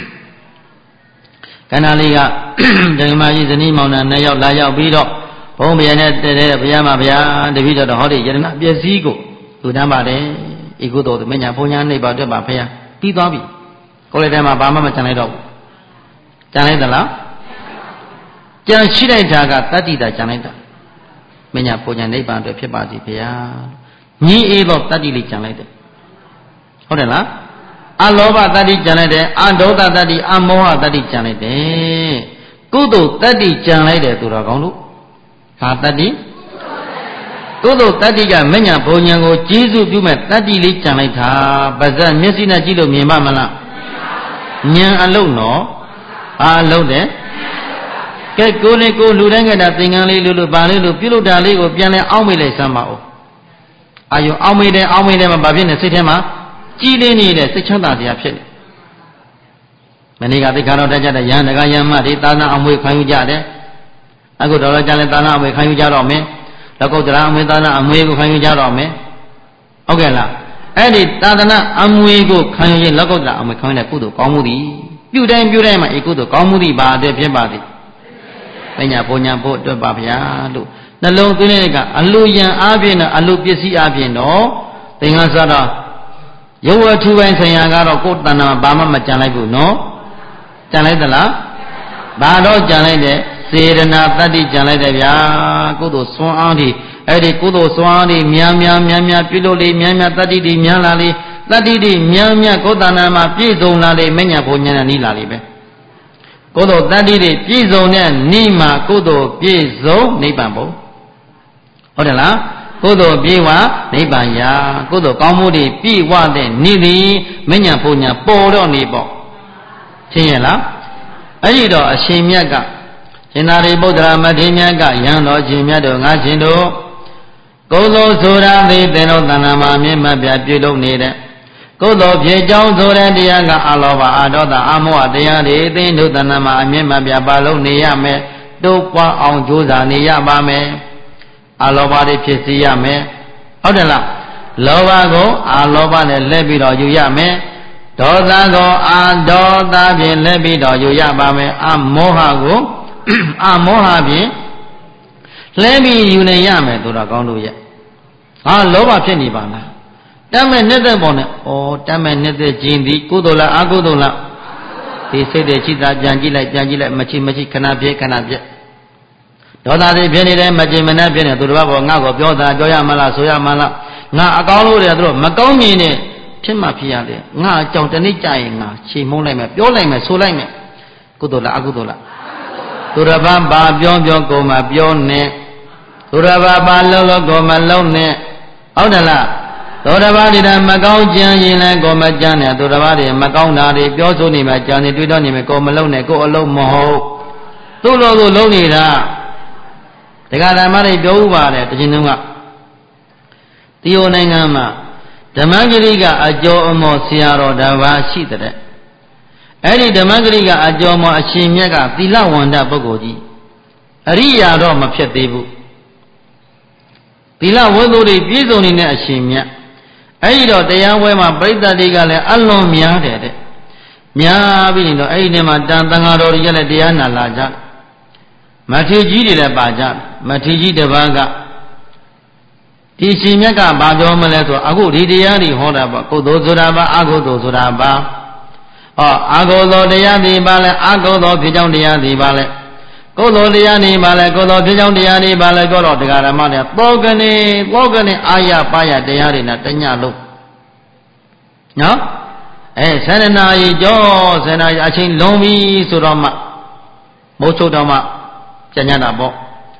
ကန္နာလေးကဓမ္မကြီးဇနီးမောင်နှံ2ယောက်လာရောက်ပြီးတော့ဘုံဘုရားနဲ့တည်းတဲ့ဘုရားမဘုရားတပည့်တော်ဟောဒီယတနာပစ္စည်းကိုလူတန်းပါတယ်ဤကုသိုလ်မညာဘုံညာနိဗ္ဗာန်အတွက်ပါဘုရားပြီးသွားပြီကိုယ်လက်ထဲမှာဘာမှမကြံလိုက်တော့ဘူးကြံလိုက်သလားကြံရှိလိုက်တာကတတ္တိတာကြံလိုက်တာမညာဘုံညာနိဗ္ဗာန်အတွက်ဖြစ်ပါစေဘုရားညီအေးတော့တတ္တိလေးကြံလိုက်တယ်ဟုတ်တယ်လားအလောဘတတ္တိကြံလိုက်တယ်အဒေါသတတ္တိအမောဟတတ္တိကြံလိုက်တယ်ကုသိုလ်တတ္တိကြံလိုက်တယ်သူတော်ကောင်းတို့ဘာတတ္တိကုသိုလ်တတ္တိကမညာဘုံညာကိုကျေးဇူးပြုမဲ့တတ္တိလေးကြံလိုက်တာပါဇက်မျက်စိနဲ့ကြည့်လို့မြင်ပါမလားဉာဏ်အလုံးနော်ဘာအလုံးတဲ့ကဲကိုယ်နဲ့ကိုယ်လူတိုင်းကတာသင်္ကန်းလေးလို့ဘာလေးလို့ပြုလုပ်တာလေးကိုပြန်လဲအောင်းမိလိုက်စမ်းပါဦးအာယုံအောင်းမိတယ်မှာဘာဖြစ်နေစိတ်ထဲမှာကြည်လင်းနေတဲ့စိတ်ချမ်းသာစရာဖြစ်နေမနေ့ကသိက္ခာတော်တက်ကြတဲ့ယန္တကယမတွေသာနာအမွေခံယူကြတယ်အခုတော်တော်ကြာလဲသာနာအမွေခံယူကြတော့မယ်လောကုတ္တရာအမွေသာနာအမွေကိုခံယူကြတော့မယ်ဟုတ်ကဲ့လားအဲ့ဒီသာသနာအမွေကိုခံယူရင်လောကုတ္တရာအမွေခံယူတဲ့ကုသိုလ်ကောင်းမှုသည်ပြုတိုင်းမှာဤကုသိုလ်ကောင်းမှုသည်ဘာအတွက်ဖြစ်ပါသည်ပညာဘုံညာဖို့အတွက်ပါဗျာလို့နှလုံးသွင်းတဲ့ကအလူယံအားဖြင့်တော့အလူပစ္စည်းအားဖြင့်တော့သင်္ကန်းစားတော့ရုပ်ဝတ္ထုပိုင်းဆိုင်ရာကတော့ကိုယ်တဏ္ဍာဘာမှမကြံလိုက်ဘူးနော်ကြံလိုက်သလားဘာတော့ကြံလိုက်တဲ့စေရနာတတ္တိကြံလိုက်တယ်ဗျာကုသိုလ်စွမ်းအားဒီအဲ့ဒီကုသိုလ်စွမ်းအားဒီများပြုလို့လေများတတ္တိတွေများလာလေတတ္တိတွေများကိုယ်တဏ္ဍာမှာပြည့်စုံလာလေမညာဘုံညာနဲ့နီးလာလေပဲကုသိုလ်တတ္တိတွေပြည့်စုံတဲ့နိမှာကုသိုလ်ပြည့်စုံနိဗ္ဗာန်ဘုံဟုတ်တယ်လားကုသိုလ်ပြေဝနိဗ္ဗာန်ရာကုသိုလ်ကောင်းမှုတွေပြည့်ဝတဲ့နိသည်မညာဘုံညာပေါ်တော့နေပေါ့ရှင်းရလားအဲ့ဒီတော့အရှင်မြတ်ကရှင်သာရိပုတ္တရာမထေရမြတ်ကယံတော်ရှင်မြတ်တို့ငါရှင်တို့ကုသိုလ်ဆိုတာသည်သင်တို့တဏ္ဍာမှာမြင့်မှတ်ပြပြုလုပ်နေတဲ့ကုသိုလ်ဖြစ်ကြောင်းဆိုတဲ့တရားကအလောဘအဒေါသအမောဟတရားတွေသင်တို့တဏ္ဍာမှာအမြင့်မှတ်ပြပါလို့နေရမယ်တိုးပွားအောင်ကြိုးစားနေရပါမယ်အလောဘတွေဖြစ်စေရမယ်ဟုတ်တယ်လားလောဘကိုအလောဘနဲ့လဲပြီးတော့ယူရမယ်ဒေါသကိုအဒေါသဖြင့်လဲပြီးတော့ယူရပါမယ်အမောဟကိုအမောဟဖြင့်လဲပြီးယူနေရမယ်သူတော်ကောင်းတို့ရဲ့ဟာလောဘဖြစ်နေပါလားတမ်းမဲ့နေတဲ့ပုံနဲ့ဩတမ်းမဲ့နေတဲ့ခြင်းဒီကုသိုလ်လားအကုသိုလ်လားဒီစိတ်တွေချိတာပြန်ကြည့်လိုက်မချိခဏပြည့်ဒေါသတွေဖြစ်နေတယ်မကြင်မနှက်ဖြစ်နေသူတစ်ပါးကငါ့ကိုပြောရမလားဆိုရမလားငါအကောင်းလို့တယ်သူတို့မကောင်းမြင်နဲ့ဖြစ်မှဖြစ်ရတယ်ငါအကြောင်းတနေ့ကြာရင်ငါချေမှုန်းလိုက်မယ်ပြောလိုက်မယ်ဆိုလိုက်မယ်ကုသိုလ်လားအကုသိုလ်လားသူတစ်ပါးဘာပြောကိုမှပြောနဲ့သူတစ်ပါးဘာလုံးကိုမှလုံးနဲ့ဟုတ်တယ်လားသူတစ်ပါးဒီတည်းမကောင်းကြံရင်လည်းကိုမကြံနဲ့သူတစ်ပါးတွေမကောင်းတာတွေပြောဆိုနေမှကြံနေတွေးတော့နေမယ်ကိုမလုံးနဲ့ကိုအလုံးမဟုတ်သူ့လိုသူလုံးနေတာတရားဓမ္မတွေပြောဥပါတယ်တခြင်းတုန်းကတီယိုနိုင်ငံမှာဓမ္မဂရိကအကျော်အမော်ဆရာတော်တစ်ပါးရှိတဲ့အဲ့ဒီဓမ္မဂရိကအကျော်အမော်အရှင်မြတ်ကသီလဝန္တပုဂ္ဂိုလ်ကြီးအရိယာတော့မဖြစ်သေးဘူးသီလဝတ္ထုတွေပြည့်စုံနေတဲ့အရှင်မြတ်အဲ့ဒီတော့တရားဝဲမှာပြိဿတွေကလည်းအလွန်များတယ်တဲ့များပြီးတော့အဲ့ဒီနေ့မှာတန်သံဃာတော်တွေကလည်းတရားနာလာကြမထေရကြီးတွေလည်းပါကြမထေရကြီးတစ်ပါးကဒီရှင်မြတ်ကဘာပြောမလဲဆိုအခုဒီတရားတွေဟောတာပေါ့ကုသိုလ်ဆိုတာပါအကုသိုလ်ဆိုတာပါဟောအကုသိုလ်တရားတွေပါလဲအကုသိုလ်ဖြစ်ကြောင်းတရားတွေပါလဲကုသိုလ်တရားတွေပါလဲကုသိုလ်ဖြစ်ကြောင်းတရားတွေပါလဲပြောတော့တရားဓမ္မတွေသောကနေအာရပါရတရားတွေနဲ့တညလုံးနော်ဆန္ဒနာကြီးကြောဆန္ဒနာအချင်းလုံးပြီဆိုတော့မှမိုးချုပ်တော့မှပြန်ရတာပေါ့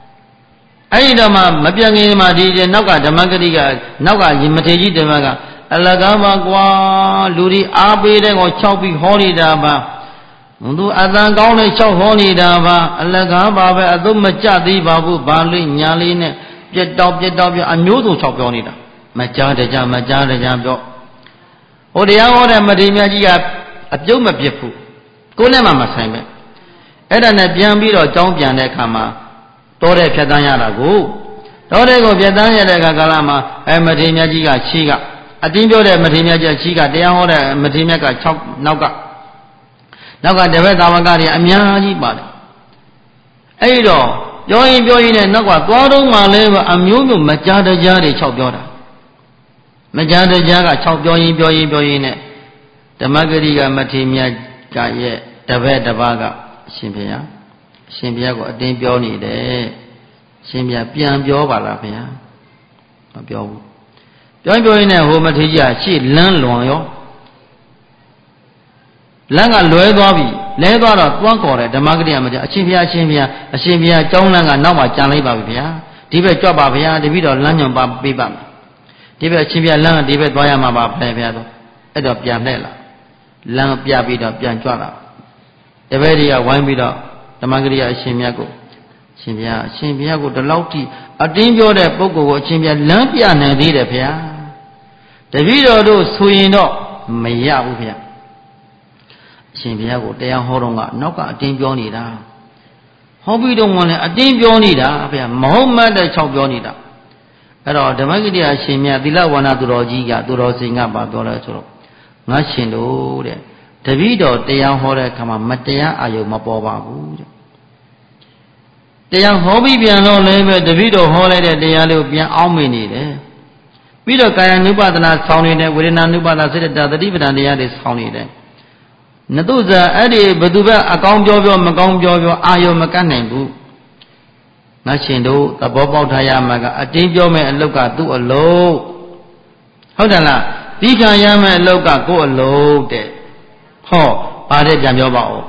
အဲ့ဒီတော့မှမပြန်ခင်မှာဒီနောက်ကဓမ္မဂတိကနောက်ကမထေရကြီးဓမ္မကအ Alagama Luri Abide or Choppy Holidaba. Mundu Adangone Chop Holidaba, Alagaba, Adumachadi Babu, Bali, Yaline, Jet Dop, and Nudu Chop Honida. Majada Jam, Majada Jambo. O the hour and Madimia, a Juma Pipu. Kulema Masame. Edana Biambi or Jompian Kama, Tore Piadanyara go. Tore go Piadanya Galama, and Madimia Chiga. I didn't know that Matimia Chica, they are all the Matimia chop Nauka. Nauka, the red Avagari, Amiaji body. Ado, join and Naga, Gordon Maleva, Amumu, Majada Jari, chop Yoda. Majada Jaga, chop Joy, the Magariga Matimia Gaye, the red Avaga, Simpia got Dame Bioni there. Simpia Pian Biova, Bio. Join in a home at she learn long. Langa Loedobi, Ledora, one quarter, the Magadiam, a Chivia, Jonanga, Nova, Jali Babia, Diva Jobabia, the video Lanyon Babibam, Diva Chivia Lang, Diva Bayama Plaviado, Edo Pianella, Lang Piabida, Pianjuana, the Vedia, one video, the Magadia, Chimiago, Chimiago, the Lauti, a danger that Bogo, Chimia, Lampia, and Dida Pia. The video do swing up, Mayavia. Simpiago, they are Horonga, Noka, Dimbionida. Hobby don't want a Dimbionida, Mohammed, the Chopionida. At all, the Magadia, Simia, Dilla, one of the Rogiga, Durosinga, Badora. Nashindo, the video, they are Hora, Kama, Matea, Ayomapova. They are hobby piano labor, the video holiday, they are Lupian Almini. Video Kaya Nubadana sounding there within a Nubada said that the dividend is sounding there. Naduza, Eddie, Baduba, Akong Jojo, Magong Jojo, Ayo Macanembu. Nashindo, the Bobo Tayamaga, a Jimjome and Loka do a low. Hodala, Dika Yama and Loka go a low there. Ho, Pade Jamjobao.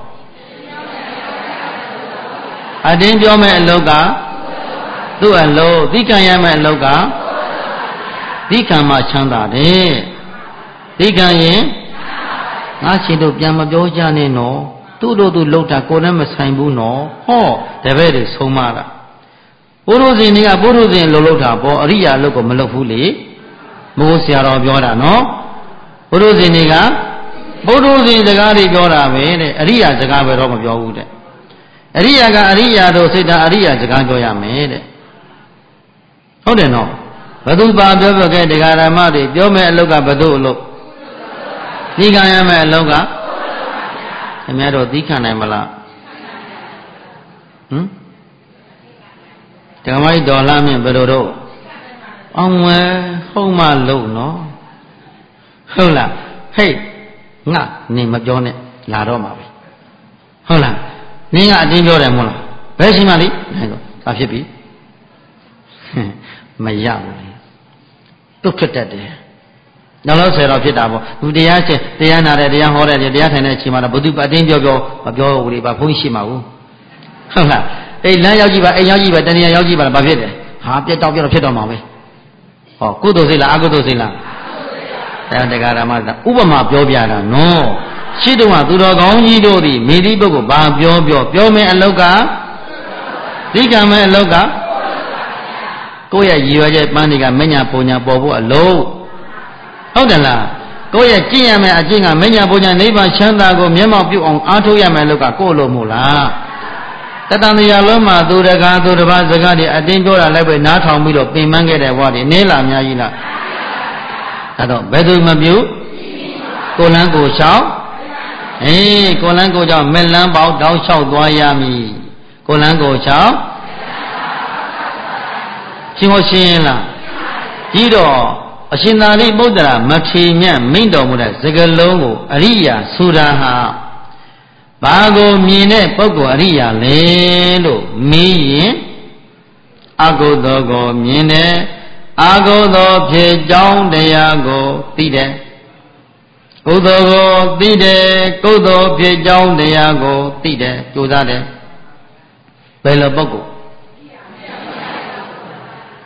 A Jimjome and Loka do a low, Dika Yama and Loka. Dikama Chanda de Dikaye Nashido Yama Jojane no, Tudo do Lota Kodama Sambu no, ho, the very Somara. Uruzinia Buruzin Lolota, Bo Ria Loco Malofuli, Musiara Biora no, Uruziniga, Buruzin the Gari Biora, Ria the Gabe of Yogude. Ria do Sita Ria the Ganjoya made. How do you know? Baduba Doga, the Garamadi, Yome Loga Badulo. Digayama Loga, a matter of Dikanamala. Tamai Dolami Badodo. On Homa Low, no? Hola, hey, na, name of Johnny, La Roma. Hola, Ninga Dingo Mola. Vesimali, Afipi. Mayam. Look at that there. Now, let's say, Pitabo, the answer, the Anna, the young horror, the Atanachima, Buduba, Dingo, a go with Punshimau. Hola, a Layajiba, a Yajiba, Dania Yajiba, Bavide, half the dog of Pitomami. Oh, Kudozilla, Agodozilla. And the Garamada, Ubama, Biobiana, no. She do want to dog on you, the Medibo, Babio, Biome and Loga, Digame and Loga. Goya, you are yet Maniga, Menya Ponya Bobo, a low. How the la? Goya, Giame, a Jinga, Menya Ponya, neighbor, Shandago, Memo, you on Antoya Meloka, Colo Mula. Tatania Loma, do the Gado, the Bazagadi, I didn't go a level, not how we look, be manga, what in Nela Mayina. I don't better Mabu Colango Chow. Eh, Colango Chow, Melan Bao, Dao Chow, Guayami. Colango Chow. Chimoshila Hiro Ashinari Bodra Machinya Mindo Muda Zagalongo Aria Suraha Bago Mine Pogo Aria Lelo Mi Agodogo Mine Agodo Pye Jong Deyago Tide Udogo Tide Kodo Pye Jong Deyago Tide Jodade Belo Pogo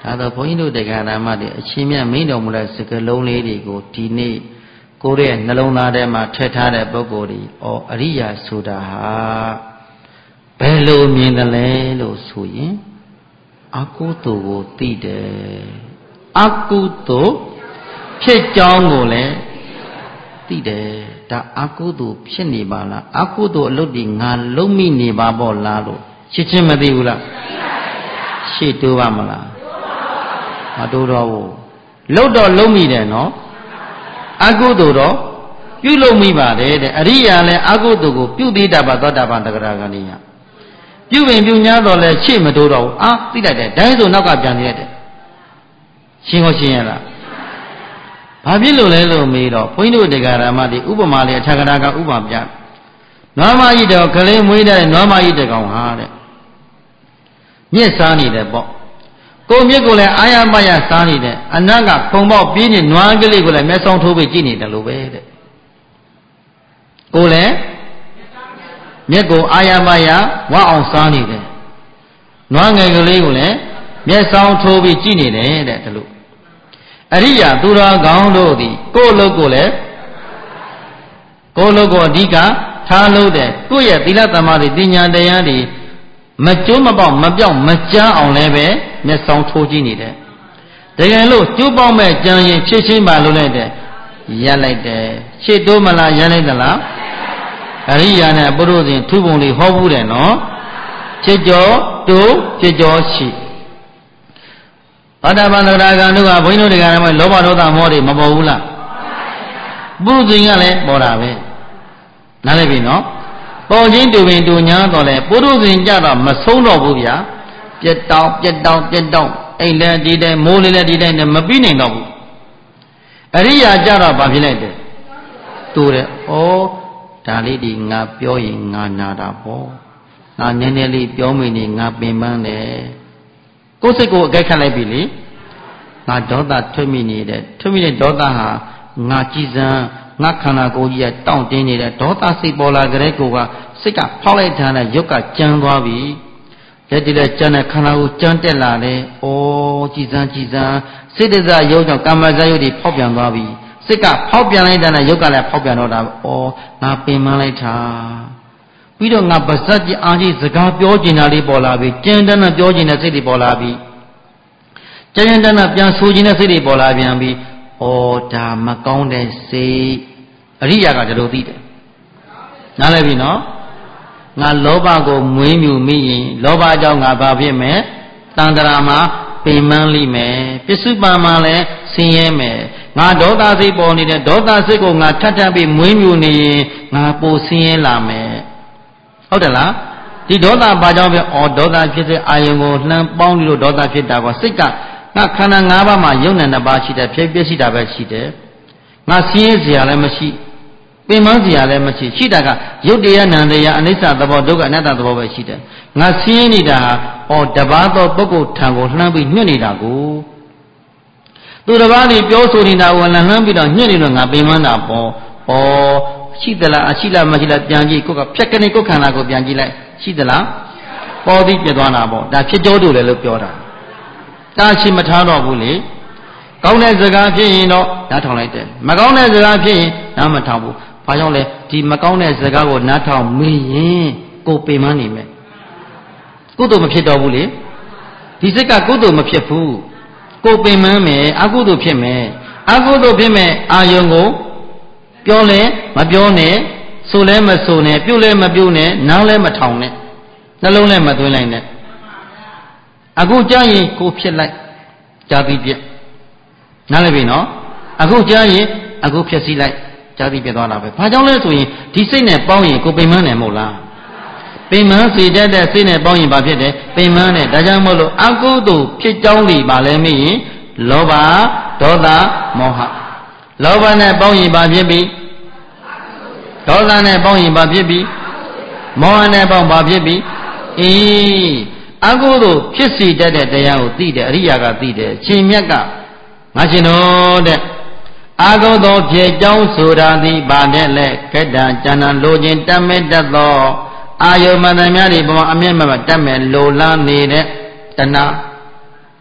တော့ဘုန်းကြီးတို့တရားဓမ္မတွေအချင်းမြတ်မင်းတော်မူတဲ့စကလုံးလေးတွေကိုဒီနေ့ကိုယ့်ရဲ့နှလုံးသားထဲမှာထည့်ထားတဲ့ပုဂ္ဂိုလ်တွေအရိယာဆိုတာဟာဘယ်လိုမြင်တယ်လဲလို့ဆိုရင်အကုသိုလ်ကိုသိတယ်အကုသိုလ်ဖြစ်ကြောင်းကိုလည်းသိတယ်ဒါအကုသိုလ်ဖြစ်နေပါလားအကုသိုလ်အလုပ်တွေငါလုံးမိနေပါပေါ့လားလို့ရှင်းချင်းမသိဘူးလားရှေ့တိုးပါမလားမတိုးတော့ဘူးလှုပ်တော့လုံးမိတယ်နော်အကုသိုလ်တော့ပြုလုပ်မိပါတယ်တဲ့အရိယာလည်းအကုသိုလ်ကိုပြုသေးတာပါသောတာပန်တဂရဂဏိယပြုပင်ပြုညာတော့လဲရှေ့မတိုးတော့ဘူးသိလိုက်တယ်ဒါဆိုနောက်ကပြန်နေရတယ်ရှင်းကိုရှင်းရလားဘာဖြစ်လို့လဲလို့မေးတော့ဘုန်းကြီးတို့တရားဓမ္မတွေဥပမာလေးအထာဂရကဥပမာပြနွားမကြီးတော့ကလေးမွေးတဲ့နွားမကြီးတကောင်ဟာတဲ့မြင့်စားနေတယ်ပေါ့ကိုမြင့်ကိုလည်းအာရမရစားနေတယ်အနတ်ကခုံပေါက်ပြေးနေနွားကလေးကိုလည်းမျက်စောင်းထိုးပြီးကြည့်နေတယ်လို့ပဲတဲ့ကိုလည်းမြက်ကိုအာရမရဝအောင်စားနေတယ်နွားငယ်ကလေးကိုလည်းမျက်စောင်းထိုးပြီးကြည့်နေတယ်တဲ့ဒါလို့အရိယာသူတော်ကောင်းတို့သည်ကိုယ်လုံးကိုလည်းကိုယ်လုံးကိုအဓိကထားလို့တဲ့ကိုယ့်ရဲ့သီလသမာဓိပညာတရားတွေမကျိုးမပေါက်မပြောင်းမကြမ်းအောင်လည်းပဲမျက်စောင်းထိုးကြည့်နေတယ်တကယ်လို့ကျိုးပေါက်မဲ့ကြံရင်ဖြည့်ချင်းပါလို့လိုက်တယ်ရက်လိုက်တယ်ရှေ့တိုးမလားရက်လိုက်သလားအရိယာနဲ့ပုရုဇဉ်ထူပုံလေးဟောဘူးတယ်နော်ဖြစ်ကြောတိုးဖြစ်ကြောရှိသောတာပန်သရဂံတို့ကဘုန်းကြီးတို့တရားဓမ္မလောဘဒေါသမောတွေမပေါ်ဘူးလားပုရုဇဉ်ကလည်းပေါ်တာပဲနားလည်ပြီနော်ပေါ်ချင်းတူပင်တူညာတော့လေပုရုဇဉ်ကြတော့မဆုံးတော့ဘူးဗျာပြက်တောင်းအိမ်လည်းဒီတိုင်းမိုးလေးလည်းဒီတိုင်းနဲ့မပြီးနိုင်တော့ဘူးအရိယာကြတော့ဗာဖြစ်လိုက်တယ်တူတယ်ဩဒါလေးဒီငါပြောရင်ငါနာတာပေါ့ငါနည်းနည်းလေးပြောမိနေငါပင်ပန်းတယ်ကိုယ်စိတ်ကိုအကဲခတ်လိုက်ပြီလေငါဒေါသထွက်မိနေတယ်ထွက်မိတဲ့ဒေါသဟာငါကြည်စမ်းငါခန္ဓာကိုယ်ကြီးကတောင့်တင်းနေတဲ့ဒေါသစိတ်ပေါ်လာကြတဲ့ကိုကစိတ်ကဖောက်လိုက်ထားတဲ့ရုပ်ကကြမ်းသွားပြီလက်တည်းလက်ကြမ်းတဲ့ခန္ဓာကိုကြမ်းတက်လာတယ်ဩကြည်စမ်းစိတ်တစရုပ်ကြောင့်ကာမဇယုတ်တွေဖောက်ပြန်သွားပြီစိတ်ကဖောက်ပြန်လိုက်တဲ့ရုပ်ကလည်းဖောက်ပြန်တော့တာဩငါပင်ပန်းလိုက်တာပြီးတော့ငါပါဇက်ကြီးအားကြီးစကားပြောကျင်တာလေးပေါ်လာပြီကျင်းတန်းပြောကျင်တဲ့စိတ်တွေပေါ်လာပြီကျင်းတန်းပြန်ဆိုကျင်တဲ့စိတ်တွေပေါ်လာပြန်ပြီဩဒါမကောင်းတဲ့စိတ်အရိယာကဒီလိုသိတယ်နားလည်ပြီနော်ငါလောဘကိုမွေးမြူမိရင်လောဘကြောင့်ငါဘာဖြစ်မယ်တန်တရာမှာပင်ပန်းလိမယ်ပစ္စုပန်မှာလည်းဆင်းရဲမယ်ငါဒေါသစိတ်ပေါ်နေတဲ့ဒေါသစိတ်ကိုငါထပ်ပြီးမွေးမြူနေရင်ငါပိုဆင်းရဲလာမယ်ဟုတ်တယ်လားဒီဒေါသဘာကြောင့်ပဲဒေါသဖြစ်တဲ့အာယုံကိုလှမ်းပေါင်းပြီးတော့ဒေါသဖြစ်တာကစိတ်ကငါခန္ဓာ၅ပါးမှာယုံနဲ့နှစ်ပါးရှိတယ်ဖြစ်ဖြစ်ရှိတာပဲရှိတယ်ငါဆင်းရဲစရာလည်းမရှိပင်ပန်းစရာလည်းမရှိရှိတာကယုတ်တရားနံတရားအနိစ္စသဘောဒုက္ခအနတ္တသဘောပဲရှိတယ်ငါဆင်းရဲနေတာဟာတပါးသောပုဂ္ဂိုလ်ထံကိုလှမ်းပြီးညှို့နေတာကိုသူတစ်ပါးนี่ပြောဆိုနေတာကိုလှမ်းပြီးတော့ညှို့နေတော့ငါပင်ပန်းတာပေါ့ရှိသလားရှိလားမရှိလားပြန်ကြည့်ကိုကဖြက်ကနေကိုခန္ဓာကိုပြန်ကြည့်လိုက်ရှိသလားပေါ်ပြီးပြသွားတာပေါ့ဒါဖြစ်ကြောတူတယ်လို့ပြောတာတာရှိမထားတော့ဘူးလေကောင်းတဲ့စကားဖြစ်ရင်တော့နားထောင်လိုက်တယ်မကောင်းတဲ့စကားဖြစ်ရင်နားမထောင်ဘူးဘာကြောင့်လဲဒီမကောင်းတဲ့စကားကိုနားထောင်မိရင်ကိုပင်မနေမယ်ကုသိုလ်မဖြစ်တော့ဘူးလေဒီစိတ်ကကုသိုလ်မဖြစ်ဘူးကိုပင်မမယ်အကုသိုလ်ဖြစ်မယ်အကုသိုလ်ဖြစ်မယ်အာယုံကိုပြောလဲမပြောနဲ့ဆိုလဲမဆိုနဲ့ပြုလဲမပြုနဲ့နားလဲမထောင်နဲ့နှလုံးလဲမသွင်းလိုက်နဲ့အခုကြားရင်ကိုဖြစ်လိုက်ကြားပြီးပြက်နားလဲပြီနော်အခုကြားရင်အခုဖြစ်စီလိုက်ကြားပြီးပြက်သွားတာပဲဘာကြောင့်လဲဆိုရင်ဒီစိတ်နဲ့ပေါင်းရင်ကိုပင်မနေမဟုတ်လားပင်မစေတတ်တဲ့စိတ်နဲ့ပေါင်းရင်ဘာဖြစ်တယ်ပင်မနဲ့ဒါကြောင့်မို့လို့အကုသိုလ်ဖြစ်ကြောင်းတွေပါလဲမေးရင်လောဘဒေါသမောဟလောဘနဲ့ပေါင်းရင်ဘာဖြစ်ပြီဒေါသနဲ့ပေါင်းရင်ဘာဖြစ်ပြီမောဟနဲ့ပေါင်းဘာဖြစ်ပြီအကုသိုလ်ဖြစ်စီတတ်တဲ့တရားကိုသိတယ်အရိယာကသိတယ်ရှင်မြတ်ကငါရှင်တော်တဲ့အကုသိုလ်ဖြစ်ကြောင်းဆိုတာသည်ဘာနဲ့လဲကတ္တဉာဏ်လိုခြင်းတတ်မဲ့တတ်သောအာယုမတ္တများတွေဘဝအမျက်မတတ်မဲ့လိုလားနေတဲ့တဏှာ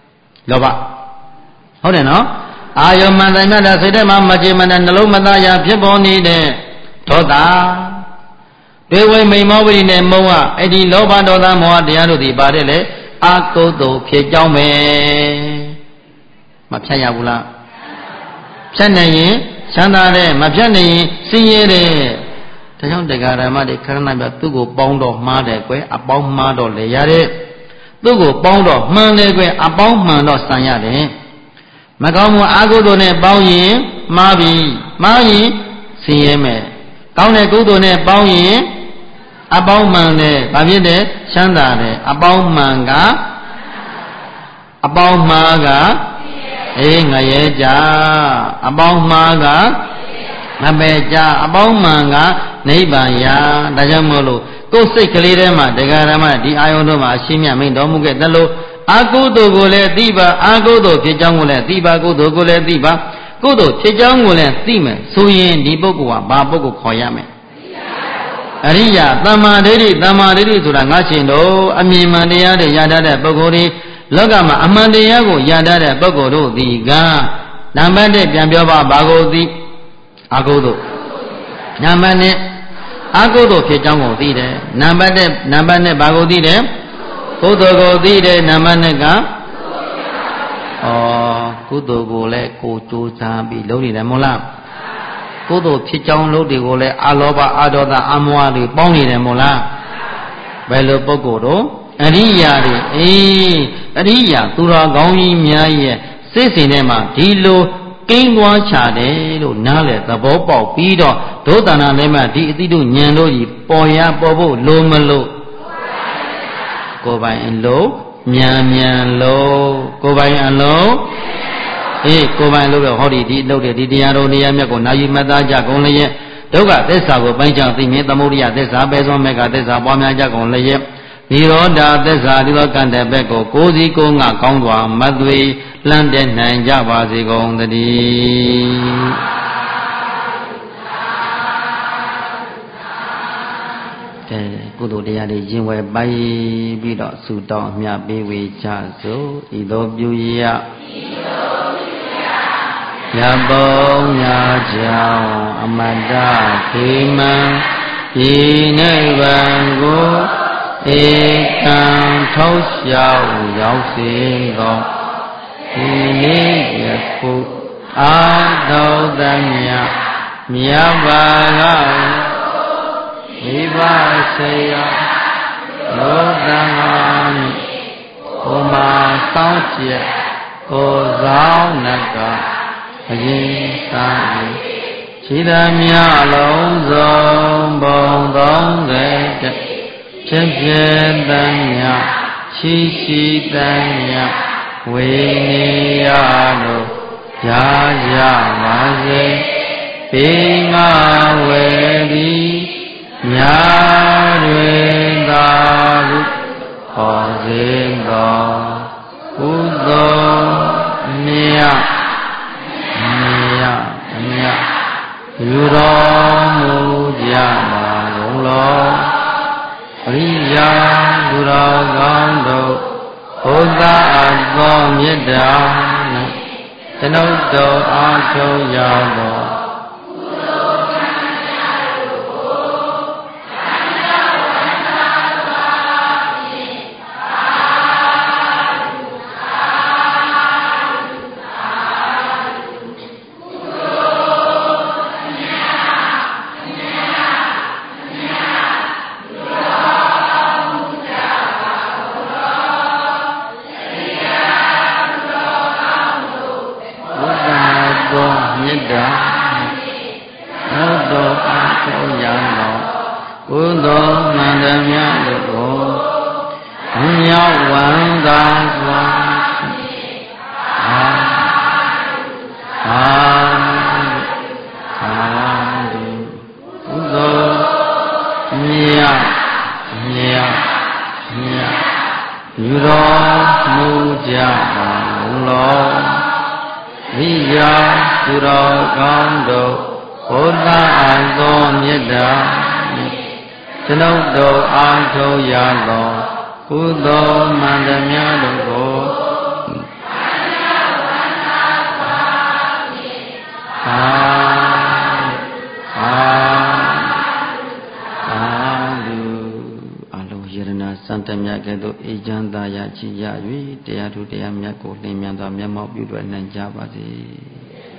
လောဘဟုတ်တယ်နော်အာယုံမှန်တယ်မြတ်တဲ့စိတ်ထဲမှာမကြည်မနဲ့နှလုံးမသားရာဖြစ်ပေါ်နေတဲ့ဒေါသတွေဝိမိန်မောဝိနဲ့မုံကအဲ့ဒီလောဘဒေါသမောဟတရားတို့ဒီပါတယ်လေအာကုသိုလ်ဖြစ်ကြောင်းပဲမဖြတ်ရဘူးလားဖြတ်နိုင်ရင်ချမ်းသာတယ်မဖြတ်နိုင်ရင်ဆင်းရဲတယ်ဒါကြောင့်တရားဓမ္မတွေခရဏပြသူ့ကိုပေါင်းတော့မှားတယ်ကွယ်အပေါင်းမှားတော့လေရတယ်သူ့ကိုပေါင်းတော့မှန်တယ်ကွယ်အပေါင်းမှန်တော့ဆံရတယ်မကောင်းမှုအာကုသိုလ်နဲ့ပေါင်းရင်မှားပြီမှားရင်ဆင်းရဲမယ်ကောင်းတဲ့ကုသိုလ်နဲ့ပေါင်းရင်အပေါင်းမှန်တယ်ဗာဖြစ်တယ်ချမ်းသာတယ်အပေါင်းမှန်ကအပေါင်းမှားကအေးငရဲကြအပေါင်းမှားကငပဲကြအပေါင်းမှန်ကနိဗ္ဗာန်ရာဒါကြောင့်မို့လို့ကိုယ်စိတ်ကလေးထဲမှာတရားဓမ္မဒီအာယုံတို့မှာအရှင်းမြတ်မိန်တော်မူခဲ့သလိုအာကုသိုလ်ကိုလည်းသိပါအာကုသိုလ်ဖြစ်ကြောင်းကိုလည်းသိပါကုသိုလ်ကိုလည်းသိပါကုသိုလ်ဖြစ်ကြောင်းကိုလည်းသိမယ်ဆိုရင်ဒီပုဂ္ဂိုလ်ကဘာပုဂ္ဂိုလ်ခေါ်ရမလဲအရိယာသမ္မာဒိဋ္ဌိဆိုတာငါရှင်တို့အမြင်မှန်တရားတွေရတတ်တဲ့ပုဂ္ဂိုလ်တွေလောကမှာအမှန်တရားကိုရတတ်တဲ့ပုဂ္ဂိုလ်တို့သည်ကနံပါတ်1ပြန်ပြောပါဘာကိုသိအာကုသိုလ်နံပါတ်2အာကုသိုလ်ဖြစ်ကြောင်းကိုသိတယ်နံပါတ်2ဘာကိုသိတယ်ကုသိုလ်ကိုသိတယ်နံပါတ်2ကကုသိုလ်ကိုလည်းကိုကြိုးစားပြီးလုပ်နေတယ်မဟုတ်လားကုသိုလ်ဖြစ်ကြောင်းလုပ်တွေကိုလည်းအလောဘအဒေါသအမောဟတွေပေါင်းနေတယ်မဟုတ်လားဘယ်လိုပုဂ္ဂိုလ်တို့အရိယာတွေအရိယာသူတော်ကောင်းကြီးများရဲ့စိတ်စဉ်ထဲမှာဒီလိုကိန်းသွားချတယ်လို့နားလေသဘောပေါက်ပြီးတော့ဒုသနာလည်းမှဒီအတိတို့ညံတို့ကြီးပေါ်ရပေါ်ဖို့လိုမလို့ကိုယ်ပိုင်အလုံးမြန်လို့ကိုယ်ပိုင်အလုံးကိုယ်ပိုင်လို့တော့ဟောဒီလုပ်တယ်ဒီတရားတော်နေရာမြတ်ကိုနာယူမှတ်သားကြကုန်လျက်ဒုက္ခသစ္စာကိုပိုင်းခြားသိမြင်သမုဒိယသစ္စာပဲသောမေဃသစ္စာပွားများကြကုန်လျက်နိရောဓသစ္စာဒီသောကံတဲ့ဘက်ကိုကိုယ်စီကိုယ်ငါကောင်းစွာမသွေလှမ်းတဲ့နိုင်ကြပါစေကုန်သတည်းကုသိုလ်တရားတွေရင်ဝယ်ပိုက်ပြီးတော့ဆုတောင်းအမြပေးဝေကြစို့ဤသို့ပြုရရပုံညာကြောင့်အမတ္တခေမံဤနိဗ္ဗာန်ကိုဧကံထောက်လျှောက်ရောက်စေသောဒီနေ့ယခုအာသောတမြတ်မြတ်ပါကမိဘဆေယလောကံမိဘုမာသောင်းကျက်ကိုဆောင်နကအရင်သာခြေသာမြလုံးစုံဘုံ30ဖြစ်ဖြစ်တမ်းမြရှိတမ်းမြဝေနေရတို့ကြာကြပါစေပေငါဝေသည်ညာတွင်သာဟုဟောစေသောကုသိုလ်မြတ်ယူတော်မူကြပါကုန်လောပရိယာသူတော်ကောင်းတို့ဘုရားအသောမေတ္တာနဲ့ကျွန်ုပ်တို့အားထုတ်ရသောကျွန်ုပ်တို့အားထုတ်ရသောကုသိုလ်မှန်သမျှတို့ကိုကဲ့သို့အေချမ်းသာရချီရ၍တရားထုတရားမြတ်ကိုလင်းမြန်စွာမျက်မှောက်ပြုတွယ်နိုင်ကြပါစေ